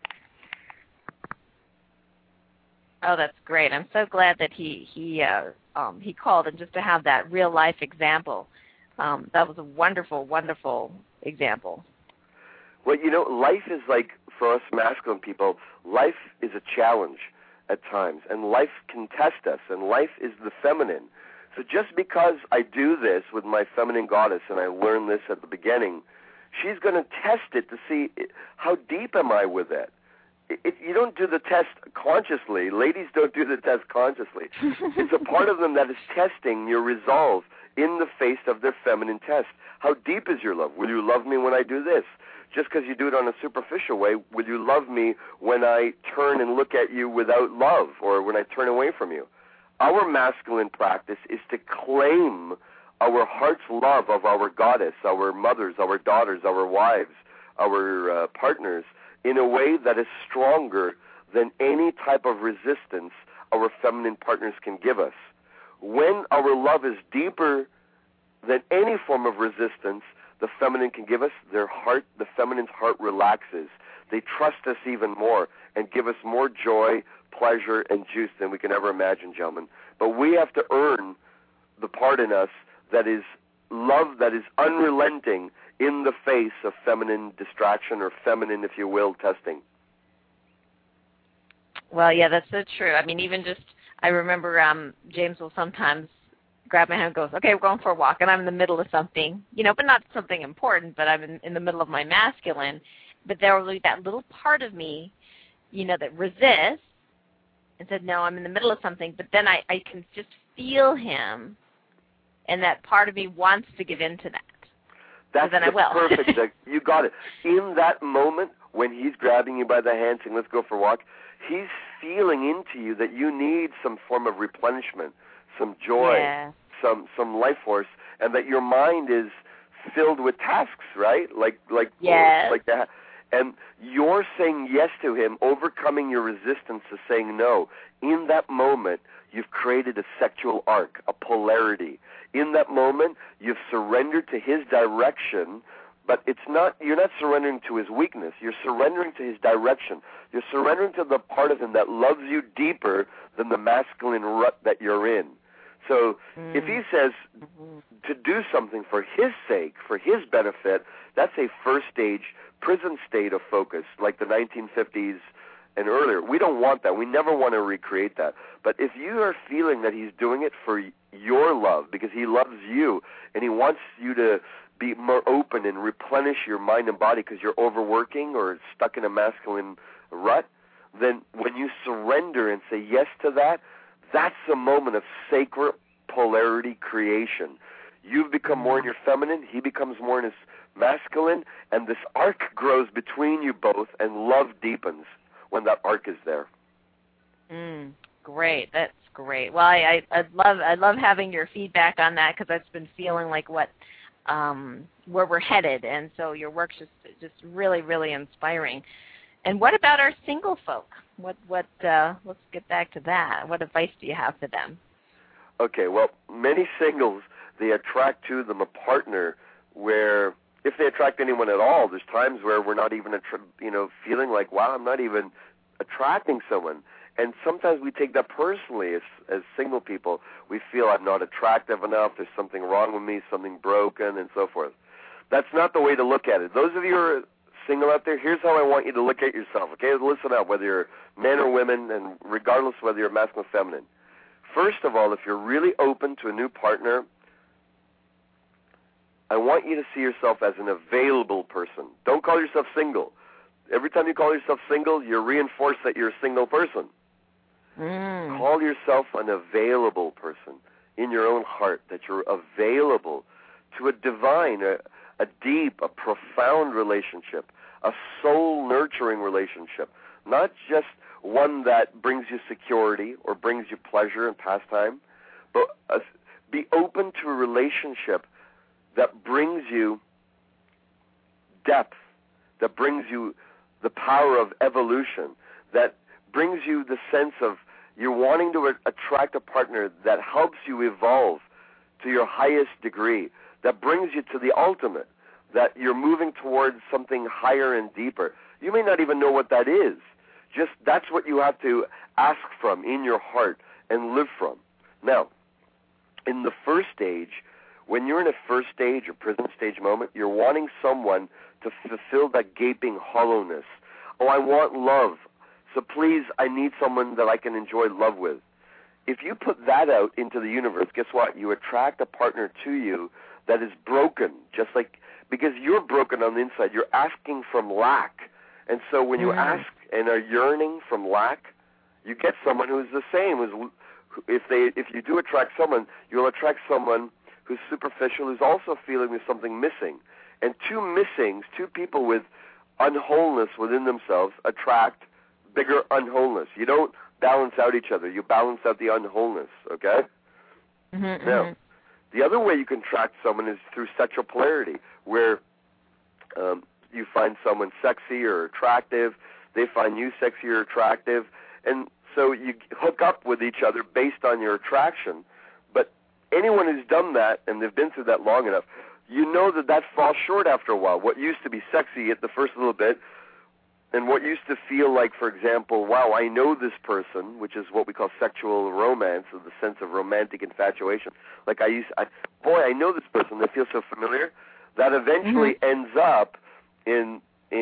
Oh, that's great. I'm so glad that he called, and just to have that real life example. That was a wonderful, wonderful example. Well, you know, life is like, for us masculine people, life is a challenge at times, and life can test us, and life is the feminine. So just because I do this with my feminine goddess, and I learned this at the beginning, she's going to test it to see how deep am I with it. You don't do the test consciously. Ladies don't do the test consciously. It's a part of them that is testing your resolve in the face of their feminine test. How deep is your love? Will you love me when I do this? Just because you do it on a superficial way, will you love me when I turn and look at you without love, or when I turn away from you? Our masculine practice is to claim our heart's love of our goddess, our mothers, our daughters, our wives, our partners, in a way that is stronger than any type of resistance our feminine partners can give us. When our love is deeper than any form of resistance the feminine can give us, the feminine's heart relaxes. They trust us even more and give us more joy, pleasure, and juice than we can ever imagine, gentlemen. But we have to earn the part in us that is love, that is unrelenting in the face of feminine distraction, or feminine, if you will, testing. Well, yeah, that's so true. I mean, even just, I remember James will sometimes grab my hand and goes, okay, we're going for a walk, and I'm in the middle of something, but not something important, but I'm in the middle of my masculine, but there will be that little part of me, that resists and said, no, I'm in the middle of something, but then I can just feel him, and that part of me wants to give in to that. That's so then I will. Perfect. You got it. In that moment, when he's grabbing you by the hand saying, let's go for a walk, he's feeling into you that you need some form of replenishment, some joy, some life force, and that your mind is filled with tasks, right? Like that. And you're saying yes to him, overcoming your resistance to saying no. In that moment, you've created a sexual arc, a polarity. In that moment, you've surrendered to his direction, but you're not surrendering to his weakness. You're surrendering to his direction. You're surrendering to the part of him that loves you deeper than the masculine rut that you're in. So if he says to do something for his sake, for his benefit, that's a first stage prison state of focus, like the 1950s and earlier. We don't want that. We never want to recreate that. But if you are feeling that he's doing it for your love, because he loves you, and he wants you to be more open and replenish your mind and body because you're overworking or stuck in a masculine rut, then when you surrender and say yes to that, that's a moment of sacred polarity creation. You've become more in your feminine, he becomes more in his masculine, and this arc grows between you both, and love deepens when that arc is there. Great. That's great. Well, I love having your feedback on that, because I've been feeling like where we're headed, and so your work's just really, really inspiring. And what about our single folk? Let's get back to that. What advice do you have for them? Okay, well, many singles, they attract to them a partner where, if they attract anyone at all, there's times where we're not even, feeling like, wow, I'm not even attracting someone. And sometimes we take that personally as single people. We feel I'm not attractive enough, there's something wrong with me, something broken, and so forth. That's not the way to look at it. Those of you who are single out there, here's how I want you to look at yourself, okay? Listen up, whether you're men or women, and regardless whether you're masculine or feminine. First of all, if you're really open to a new partner, I want you to see yourself as an available person. Don't call yourself single. Every time you call yourself single, you reinforce that you're a single person. Call yourself an available person in your own heart, that you're available to a divine, a deep, a profound relationship, a soul-nurturing relationship, not just one that brings you security or brings you pleasure and pastime, but be open to a relationship that brings you depth, that brings you the power of evolution, that brings you the sense of you're wanting to attract a partner that helps you evolve to your highest degree, that brings you to the ultimate, that you're moving towards something higher and deeper. You may not even know what that is. Just that's what you have to ask from in your heart and live from. Now, in the first stage, when you're in a first stage or prison stage moment, you're wanting someone to fulfill that gaping hollowness. Oh, I want love. So please, I need someone that I can enjoy love with. If you put that out into the universe, guess what? You attract a partner to you that is broken, just like, because you're broken on the inside. You're asking from lack. And so when you ask and are yearning from lack, you get someone who's the same. If you do attract someone, you'll attract someone who's superficial, who's also feeling there's something missing. And two people with unwholeness within themselves attract bigger unwholeness. You don't balance out each other. You balance out the unwholeness, okay? Now, the other way you can attract someone is through sexual polarity, where you find someone sexy or attractive, they find you sexy or attractive, and so you hook up with each other based on your attraction. But anyone who's done that, and they've been through that long enough, you know that falls short after a while. What used to be sexy at the first little bit, and what used to feel like, for example, wow, I know this person, which is what we call sexual romance, or the sense of romantic infatuation. Like I know this person, they feel so familiar, that eventually ends up in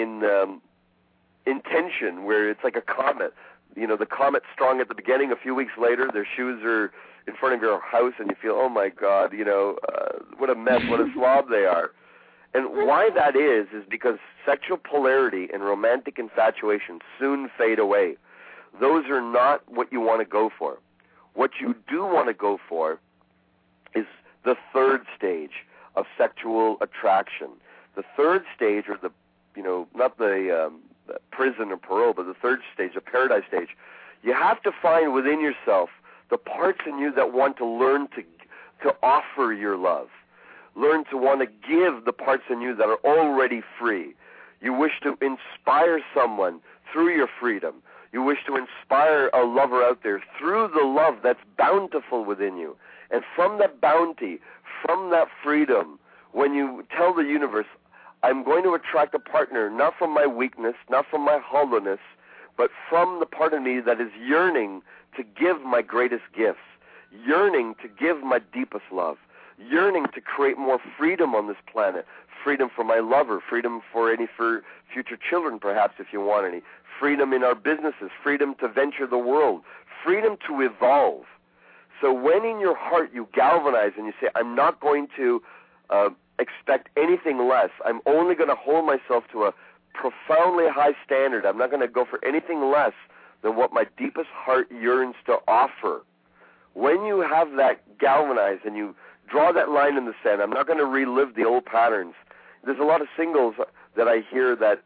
tension, where it's like a comet. You know, the comet's strong at the beginning. A few weeks later, their shoes are in front of your house, and you feel, oh my God, what a mess, what a slob they are. And why that is because sexual polarity and romantic infatuation soon fade away. Those are not what you want to go for. What you do want to go for is the third stage of sexual attraction. The third stage, or not the prison or parole, but the third stage, the paradise stage. You have to find within yourself the parts in you that want to learn to offer your love. Learn to want to give the parts in you that are already free. You wish to inspire someone through your freedom. You wish to inspire a lover out there through the love that's bountiful within you. And from that bounty, from that freedom, when you tell the universe, I'm going to attract a partner not from my weakness, not from my hollowness, but from the part of me that is yearning to give my greatest gifts, yearning to give my deepest love, yearning to create more freedom on this planet, freedom for my lover, freedom for future children perhaps if you want any, freedom in our businesses, freedom to venture the world, freedom to evolve. So when in your heart you galvanize and you say, I'm not going to expect anything less, I'm only going to hold myself to a profoundly high standard, I'm not going to go for anything less than what my deepest heart yearns to offer. When you have that galvanized and you draw that line in the sand, I'm not going to relive the old patterns. There's a lot of singles that I hear that,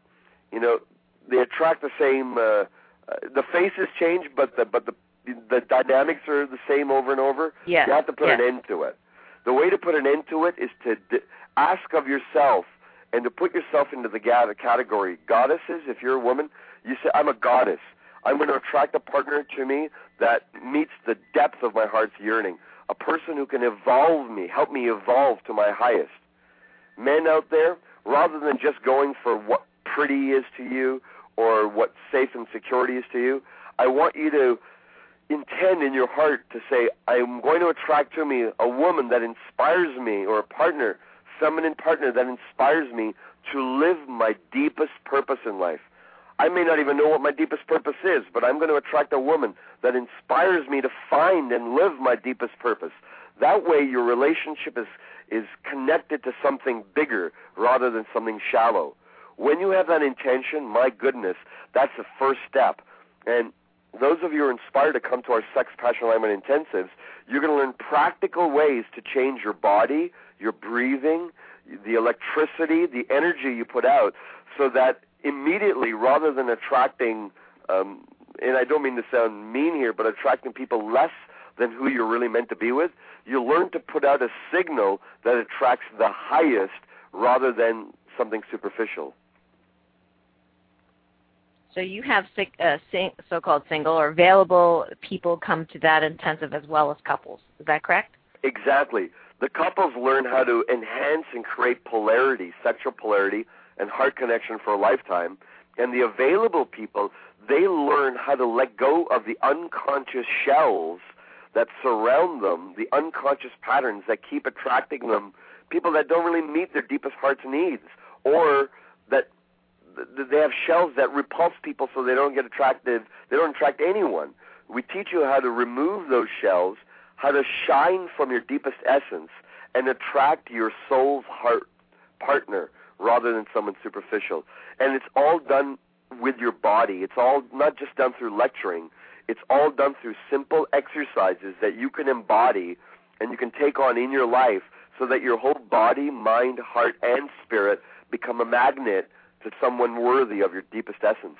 they attract the same, the faces change, but the dynamics are the same over and over. Yeah. You have to put an end to it. The way to put an end to it is to ask of yourself and to put yourself into the category. Goddesses, if you're a woman, you say, I'm a goddess. I'm going to attract a partner to me that meets the depth of my heart's yearning, a person who can evolve me, help me evolve to my highest. Men out there, rather than just going for what pretty is to you or what safe and security is to you, I want you to intend in your heart to say, I'm going to attract to me a woman that inspires me, or a partner, feminine partner that inspires me to live my deepest purpose in life. I may not even know what my deepest purpose is, but I'm going to attract a woman that inspires me to find and live my deepest purpose. That way your relationship is connected to something bigger rather than something shallow. When you have that intention, my goodness, that's the first step. And those of you who are inspired to come to our Sex, Passion, Alignment Intensives, you're going to learn practical ways to change your body, your breathing, the electricity, the energy you put out, so that immediately, rather than attracting, and I don't mean to sound mean here, but attracting people less than who you're really meant to be with, you learn to put out a signal that attracts the highest rather than something superficial. So you have so-called single or available people come to that intensive as well as couples. Is that correct? Exactly. The couples learn how to enhance and create polarity, sexual polarity, and heart connection for a lifetime. And the available people, they learn how to let go of the unconscious shells that surround them, the unconscious patterns that keep attracting them, people that don't really meet their deepest heart's needs, or that they have shells that repulse people so they don't get attracted, they don't attract anyone. We teach you how to remove those shells, how to shine from your deepest essence and attract your soul's heart partner rather than someone superficial. And it's all done with your body. It's all not just done through lecturing. It's all done through simple exercises that you can embody and you can take on in your life so that your whole body, mind, heart, and spirit become a magnet to someone worthy of your deepest essence.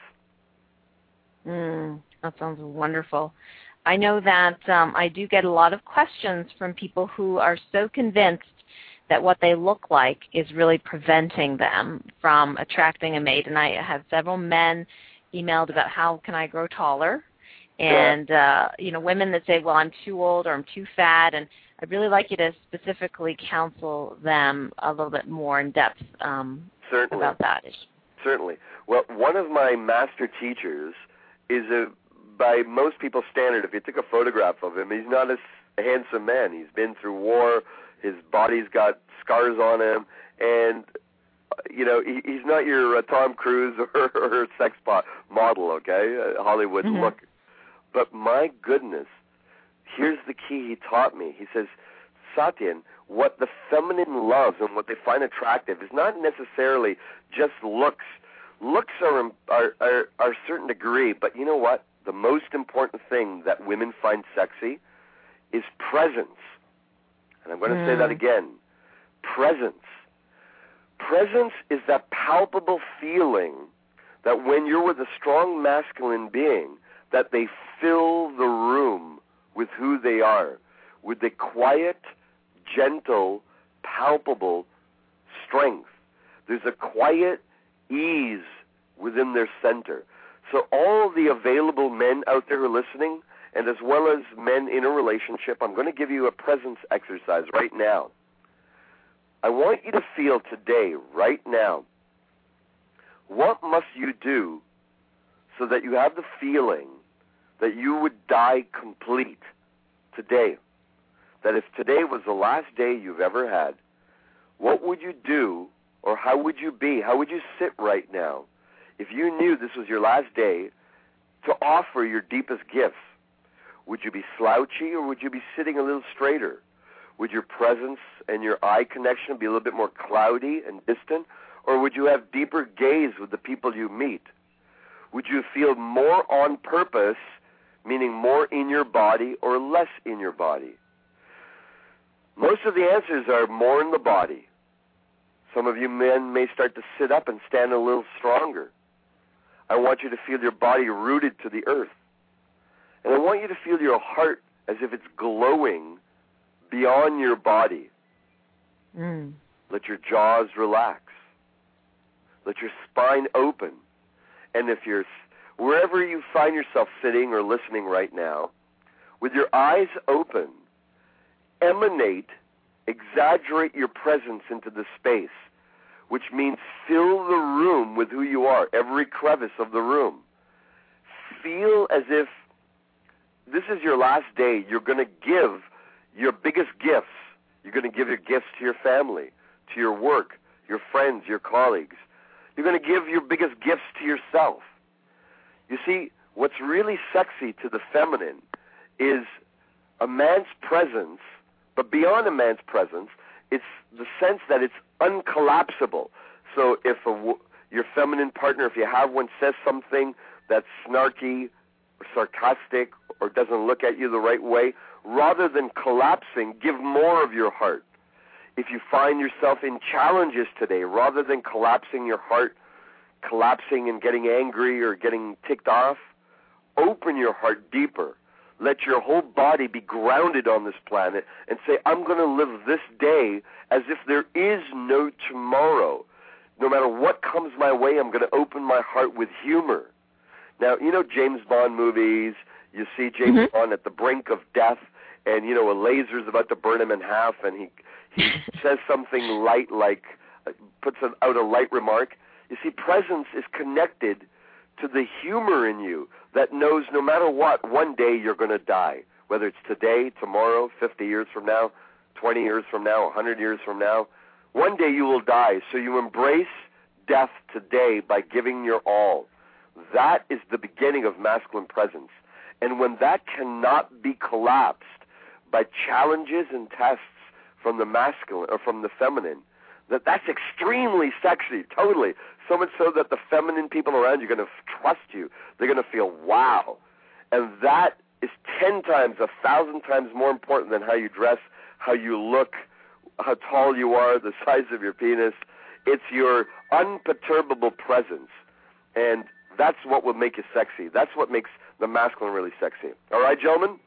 That sounds wonderful. I know that I do get a lot of questions from people who are so convinced that what they look like is really preventing them from attracting a mate. And I have several men emailed about how can I grow taller, and women that say, well, I'm too old or I'm too fat, and I'd really like you to specifically counsel them a little bit more in depth about that issue. Certainly. Well, one of my master teachers is by most people's standard, if you took a photograph of him, he's not a handsome man. He's been through war. His body's got scars on him. And, he's not your Tom Cruise or sex model, okay, Hollywood look. But my goodness, here's the key he taught me. He says, Satyen, what the feminine loves and what they find attractive is not necessarily just looks. Looks are a certain degree, but you know what? The most important thing that women find sexy is presence. And I'm going to say that again. Presence. Presence is that palpable feeling that when you're with a strong masculine being, that they fill the room with who they are, with the quiet, gentle, palpable strength. There's a quiet ease within their center. So all the available men out there who are listening, and as well as men in a relationship, I'm going to give you a presence exercise right now. I want you to feel today, right now, what must you do so that you have the feeling that you would die complete today? That if today was the last day you've ever had, what would you do, or how would you be? How would you sit right now if you knew this was your last day to offer your deepest gifts? Would you be slouchy, or would you be sitting a little straighter? Would your presence and your eye connection be a little bit more cloudy and distant, or would you have deeper gaze with the people you meet? Would you feel more on purpose, meaning more in your body or less in your body? Most of the answers are more in the body. Some of you men may start to sit up and stand a little stronger. I want you to feel your body rooted to the earth. And I want you to feel your heart as if it's glowing beyond your body. Let your jaws relax. Let your spine open. And if you're wherever you find yourself sitting or listening right now, with your eyes open, exaggerate your presence into the space, which means fill the room with who you are, every crevice of the room. Feel as if this is your last day. You're going to give your biggest gifts. You're going to give your gifts to your family, to your work, your friends, your colleagues. You're going to give your biggest gifts to yourself. You see, what's really sexy to the feminine is a man's presence, but beyond a man's presence, it's the sense that it's uncollapsible. So if your feminine partner, if you have one, says something that's snarky or sarcastic or doesn't look at you the right way, rather than collapsing, give more of your heart. if you find yourself in challenges today, rather than collapsing your heart, collapsing and getting angry or getting ticked off, open your heart deeper. Let your whole body be grounded on this planet and say, I'm going to live this day as if there is no tomorrow. No matter what comes my way, I'm going to open my heart with humor. Now, you know James Bond movies, you see James Bond at the brink of death, and, you know, a laser's about to burn him in half, and he says something light like, puts out a light remark. You see, presence is connected to the humor in you that knows no matter what, one day you're going to die. Whether it's today, tomorrow, 50 years from now, 20 years from now, 100 years from now, one day you will die. So you embrace death today by giving your all. That is the beginning of masculine presence. And when that cannot be collapsed by challenges and tests from the masculine or from the feminine, that's extremely sexy, totally. So much so that the feminine people around you are going to trust you. They're going to feel, wow. And that is 10 times, 1,000 times more important than how you dress, how you look, how tall you are, the size of your penis. It's your unperturbable presence. And that's what will make you sexy. That's what makes the masculine really sexy. All right, gentlemen?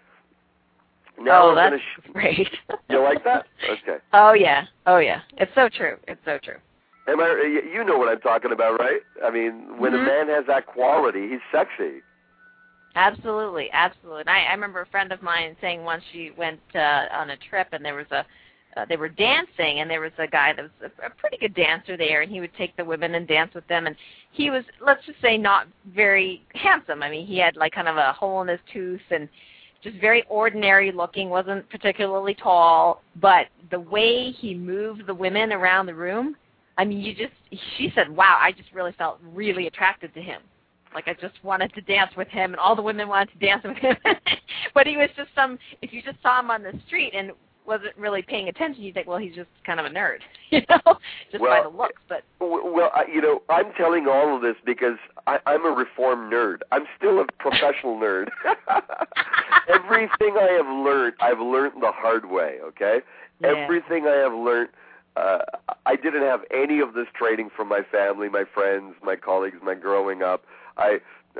Now that's great. You like that? Okay. Oh, yeah. Oh, yeah. It's so true. It's so true. You know what I'm talking about, right? I mean, when a man has that quality, he's sexy. Absolutely, absolutely. And I remember a friend of mine saying once she went on a trip, and there was they were dancing, and there was a guy that was a pretty good dancer there, and he would take the women and dance with them, and he was, let's just say, not very handsome. I mean, he had like kind of a hole in his tooth and just very ordinary looking, wasn't particularly tall, but the way he moved the women around the room, I mean, she said, wow, I just really felt really attracted to him. Like I just wanted to dance with him, and all the women wanted to dance with him. But he was just if you just saw him on the street and wasn't really paying attention, you'd think, well, he's just kind of a nerd, just by the looks. But I'm telling all of this because I'm a reformed nerd. I'm still a professional nerd. Everything I have learned, I've learned the hard way, okay? Yeah. Everything I have learned, I didn't have any of this training from my family, my friends, my colleagues, my growing up. I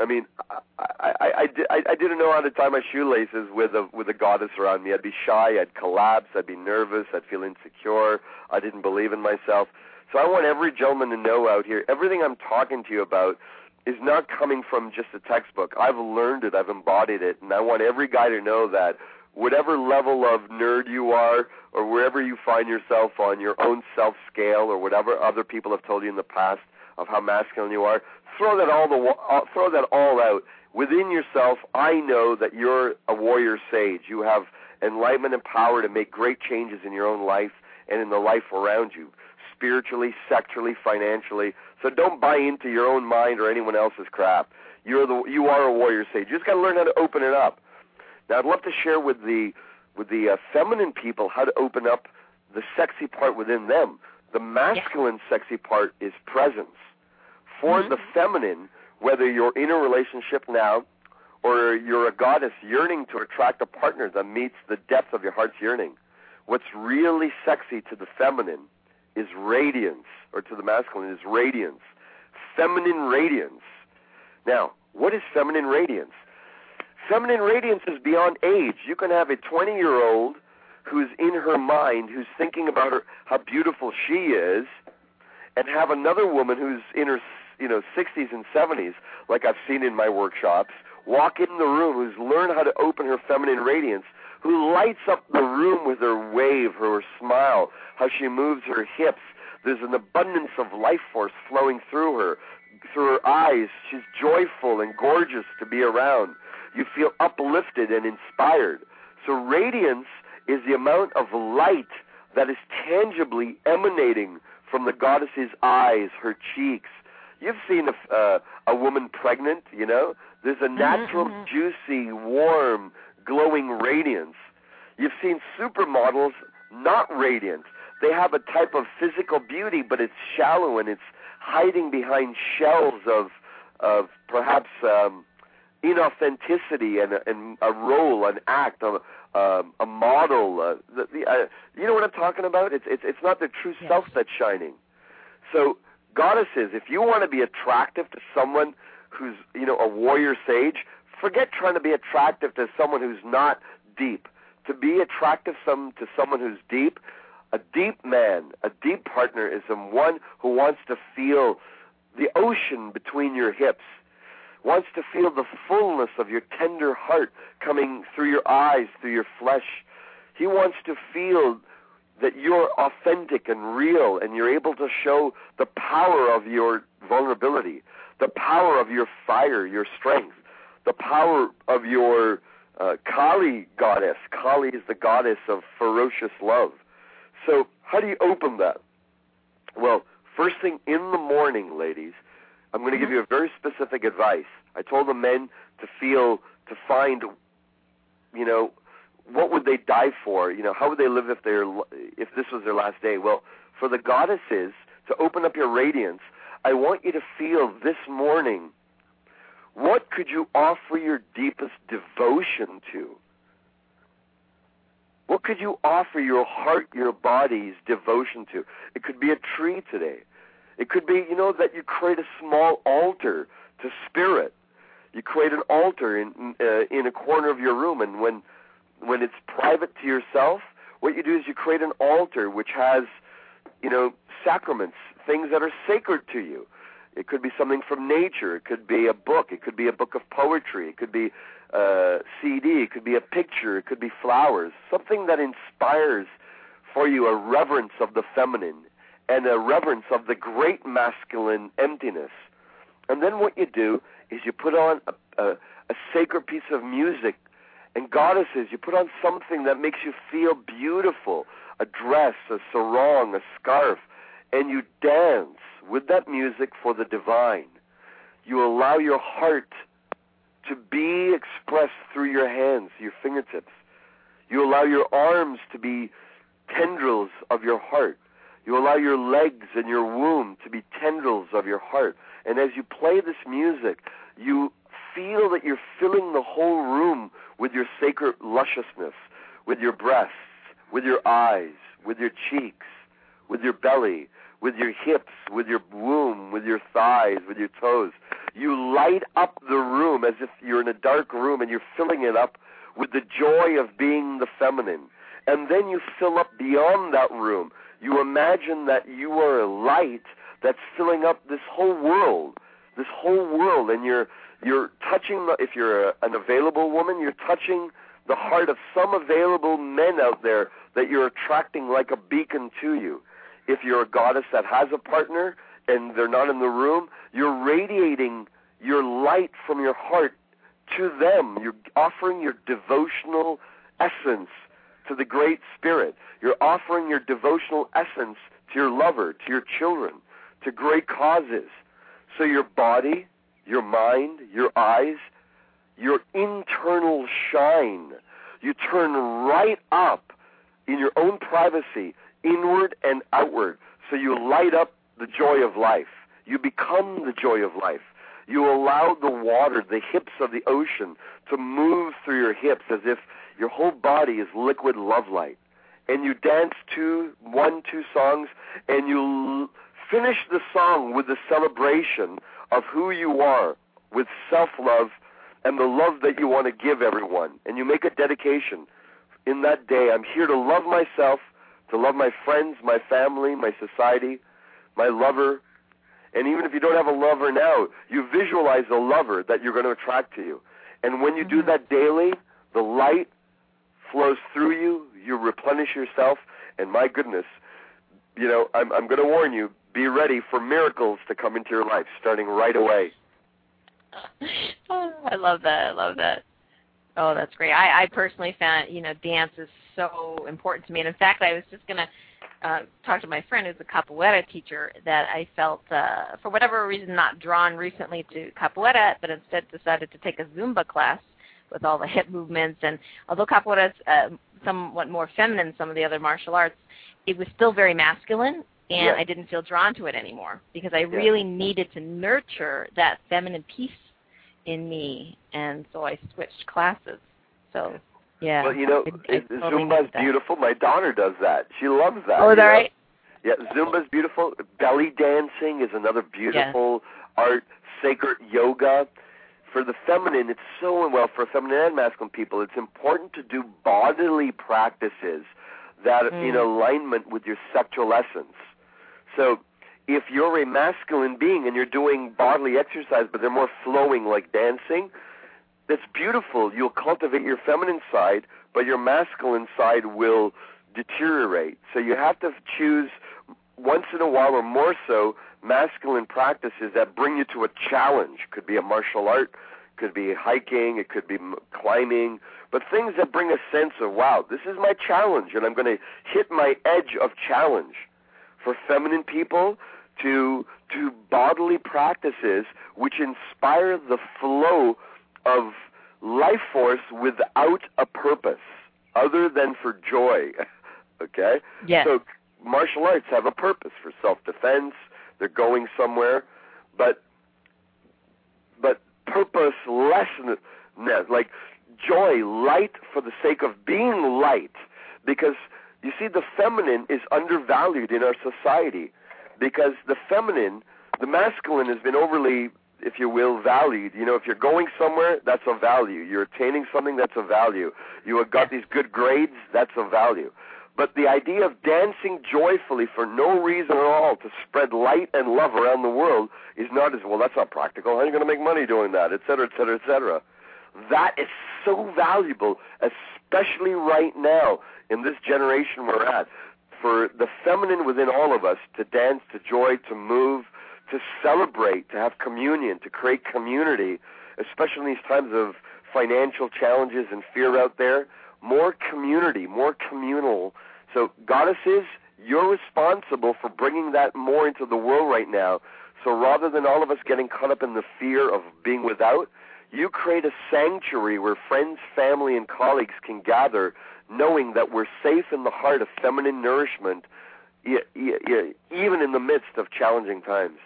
didn't know how to tie my shoelaces with a goddess around me. I'd be shy, I'd collapse, I'd be nervous, I'd feel insecure, I didn't believe in myself. So I want every gentleman to know out here, everything I'm talking to you about is not coming from just a textbook. I've learned it, I've embodied it, and I want every guy to know that whatever level of nerd you are, or wherever you find yourself on your own self-scale, or whatever other people have told you in the past of how masculine you are, throw that all out. Within yourself, I know that you're a warrior sage. You have enlightenment and power to make great changes in your own life and in the life around you, spiritually, sexually, financially. So don't buy into your own mind or anyone else's crap. You are a warrior sage. You just got to learn how to open it up. Now, I'd love to share with the feminine people how to open up the sexy part within them. The masculine sexy part is presence. For the feminine, whether you're in a relationship now or you're a goddess yearning to attract a partner that meets the depth of your heart's yearning, what's really sexy to the feminine is radiance, or to the masculine is radiance. Feminine radiance. Now, what is feminine radiance? Feminine radiance is beyond age. You can have a 20-year-old who's in her mind, who's thinking about how beautiful she is, and have another woman who's in her 60s and 70s, like I've seen in my workshops, walk in the room, who's learned how to open her feminine radiance, who lights up the room with her wave, her smile, how she moves her hips. There's an abundance of life force flowing through her eyes. She's joyful and gorgeous to be around. You feel uplifted and inspired. So radiance is the amount of light that is tangibly emanating from the goddess's eyes, her cheeks. You've seen a woman pregnant, There's a natural, juicy, warm, glowing radiance. You've seen supermodels not radiant. They have a type of physical beauty, but it's shallow and it's hiding behind shells of perhaps inauthenticity and a role, an act, a model. You know what I'm talking about? It's not the true self that's shining. So goddesses, if you want to be attractive to someone who's, a warrior sage, forget trying to be attractive to someone who's not deep. To be attractive to someone who's deep, a deep man, a deep partner is someone who wants to feel the ocean between your hips, wants to feel the fullness of your tender heart coming through your eyes, through your flesh. He wants to feel that you're authentic and real, and you're able to show the power of your vulnerability, the power of your fire, your strength, the power of your Kali goddess. Kali is the goddess of ferocious love. So how do you open that? Well, first thing in the morning, ladies, I'm going to give you a very specific advice. I told the men to find, what would they die for? How would they live if this was their last day? Well, for the goddesses, to open up your radiance, I want you to feel this morning, what could you offer your deepest devotion to? What could you offer your heart, your body's devotion to? It could be a tree today. It could be, that you create a small altar to spirit. You create an altar in a corner of your room, and when it's private to yourself, what you do is you create an altar which has, sacraments, things that are sacred to you. It could be something from nature. It could be a book. It could be a book of poetry. It could be a CD. It could be a picture. It could be flowers. Something that inspires for you a reverence of the feminine and a reverence of the great masculine emptiness. And then what you do is you put on a sacred piece of music. And goddesses, you put on something that makes you feel beautiful, a dress, a sarong, a scarf, and you dance with that music for the divine. You allow your heart to be expressed through your hands, your fingertips. You allow your arms to be tendrils of your heart. You allow your legs and your womb to be tendrils of your heart. And as you play this music, you feel that you're filling the whole room with your sacred lusciousness, with your breasts, with your eyes, with your cheeks, with your belly, with your hips, with your womb, with your thighs, with your toes. You light up the room as if you're in a dark room and you're filling it up with the joy of being the feminine. And then you fill up beyond that room. You imagine that you are a light that's filling up this whole world, and you're touching, if you're an available woman, you're touching the heart of some available men out there that you're attracting like a beacon to you. If you're a goddess that has a partner and they're not in the room, you're radiating your light from your heart to them. You're offering your devotional essence to the Great Spirit. You're offering your devotional essence to your lover, to your children, to great causes. So your body, your mind, your eyes, your internal shine, you turn right up in your own privacy, inward and outward. So you light up the joy of life. You become the joy of life. You allow the water, the hips of the ocean, to move through your hips as if your whole body is liquid love light. And you dance two songs, and you finish the song with the celebration of who you are, with self-love and the love that you want to give everyone. And you make a dedication in that day. I'm here to love myself, to love my friends, my family, my society, my lover. And even if you don't have a lover now, you visualize a lover that you're going to attract to you. And when you do that daily, the light flows through you, you replenish yourself, and my goodness, I'm going to warn you, be ready for miracles to come into your life, starting right away. Oh, I love that. Oh, that's great. I personally found, dance is so important to me. And in fact, I was just going to talk to my friend who's a capoeira teacher that I felt, for whatever reason, not drawn recently to capoeira, but instead decided to take a Zumba class with all the hip movements. And although capoeira is somewhat more feminine than some of the other martial arts, it was still very masculine. And I didn't feel drawn to it anymore because I really needed to nurture that feminine piece in me, and so I switched classes. So, yeah. Well, I totally Zumba's beautiful. My daughter does that. She loves that. Oh, is that right? Yeah, Zumba's beautiful. Belly dancing is another beautiful art. Sacred yoga. For the feminine, it's so, well, for feminine and masculine people, it's important to do bodily practices that are in alignment with your sexual essence. So if you're a masculine being and you're doing bodily exercise, but they're more flowing like dancing, that's beautiful. You'll cultivate your feminine side, but your masculine side will deteriorate. So you have to choose once in a while, or more so, masculine practices that bring you to a challenge. Could be a martial art, could be hiking, it could be climbing, but things that bring a sense of, wow, this is my challenge, and I'm going to hit my edge of challenge. For feminine people, to bodily practices which inspire the flow of life force without a purpose other than for joy. Okay? Yes. So martial arts have a purpose for self-defense. They're going somewhere, but purposelessness, like joy, light for the sake of being light, because you see, the feminine is undervalued in our society, because the feminine, the masculine has been overly, if you will, valued. If you're going somewhere, that's a value. You're attaining something, that's a value. You have got these good grades, that's a value. But the idea of dancing joyfully for no reason at all to spread light and love around the world is not as, well, that's not practical. How are you going to make money doing that, et cetera, et cetera, et cetera. That is so valuable, especially right now in this generation we're at, for the feminine within all of us to dance, to joy, to move, to celebrate, to have communion, to create community, especially in these times of financial challenges and fear out there. More community, more communal. So goddesses, you're responsible for bringing that more into the world right now. So rather than all of us getting caught up in the fear of being without, you create a sanctuary where friends, family, and colleagues can gather, knowing that we're safe in the heart of feminine nourishment, even in the midst of challenging times.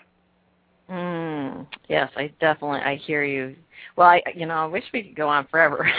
Yes, I hear you. Well, I wish we could go on forever,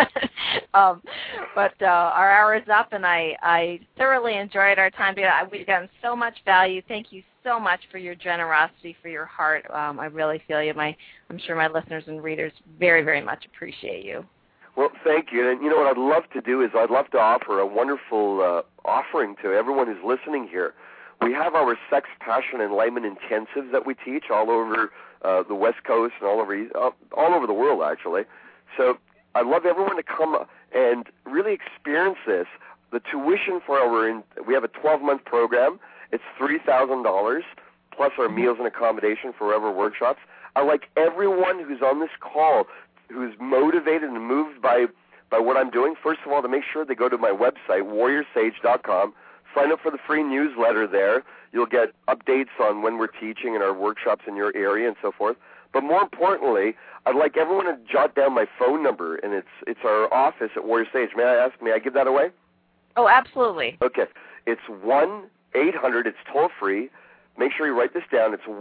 but our hour is up, and I thoroughly enjoyed our time together. We've gotten so much value. Thank you so much for your generosity, for your heart. I really feel you. I'm sure my listeners and readers very, very much appreciate you. Well, thank you. And what I'd love to do is I'd love to offer a wonderful offering to everyone who's listening here. We have our Sex, Passion, and Enlightenment intensives that we teach all over the West Coast and all over the world, actually. So I'd love everyone to come and really experience this. The tuition for we have a 12-month program. It's $3,000 plus our meals and accommodation for whatever workshops. I'd like everyone who's on this call, who's motivated and moved by what I'm doing, first of all, to make sure they go to my website, warriorsage.com. Sign up for the free newsletter there. You'll get updates on when we're teaching and our workshops in your area and so forth. But more importantly, I'd like everyone to jot down my phone number, and it's our office at Warrior Sage. May I give that away? Oh, absolutely. Okay. It's 1-800, it's toll-free. Make sure you write this down. It's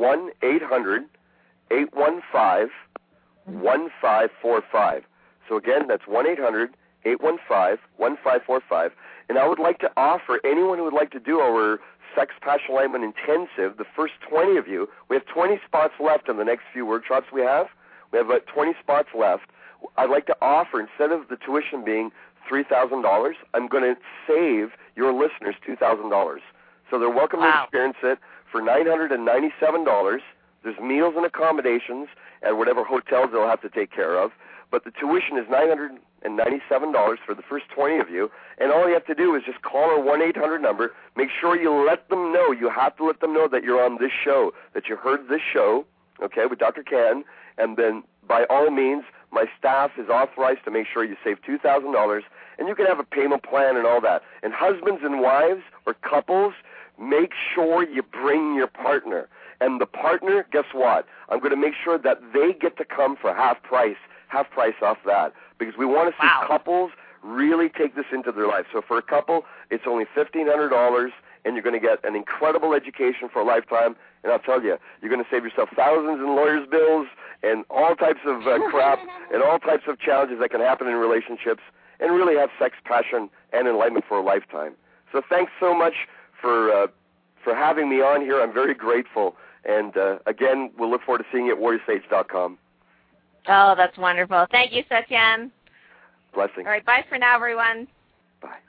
1-800-815-1545. So again, that's 1-800-815-1545. And I would like to offer anyone who would like to do our Sex, Passion, Enlightenment Intensive, the first 20 of you, we have 20 spots left in the next few workshops we have. We have about 20 spots left. I'd like to offer, instead of the tuition being $3,000, I'm going to save your listeners $2,000. So they're welcome to experience it for $997. There's meals and accommodations at whatever hotels they'll have to take care of. But the tuition is $997 for the first 20 of you, and all you have to do is just call our 1-800 number. Make sure you let them know. You have to let them know that you're on this show, that you heard this show, okay, with Dr. Can, and then by all means, my staff is authorized to make sure you save $2,000, and you can have a payment plan and all that. And husbands and wives or couples, make sure you bring your partner. And the partner, guess what? I'm going to make sure that they get to come for half price off that, because we want to see couples really take this into their life. So for a couple, it's only $1,500, and you're going to get an incredible education for a lifetime. And I'll tell you, you're going to save yourself thousands in lawyers' bills and all types of crap and all types of challenges that can happen in relationships, and really have sex, passion, and enlightenment for a lifetime. So thanks so much for having me on here. I'm very grateful. And again, we'll look forward to seeing you at warriorsage.com. Oh, that's wonderful. Thank you, Satyen. Blessings. All right, bye for now, everyone. Bye.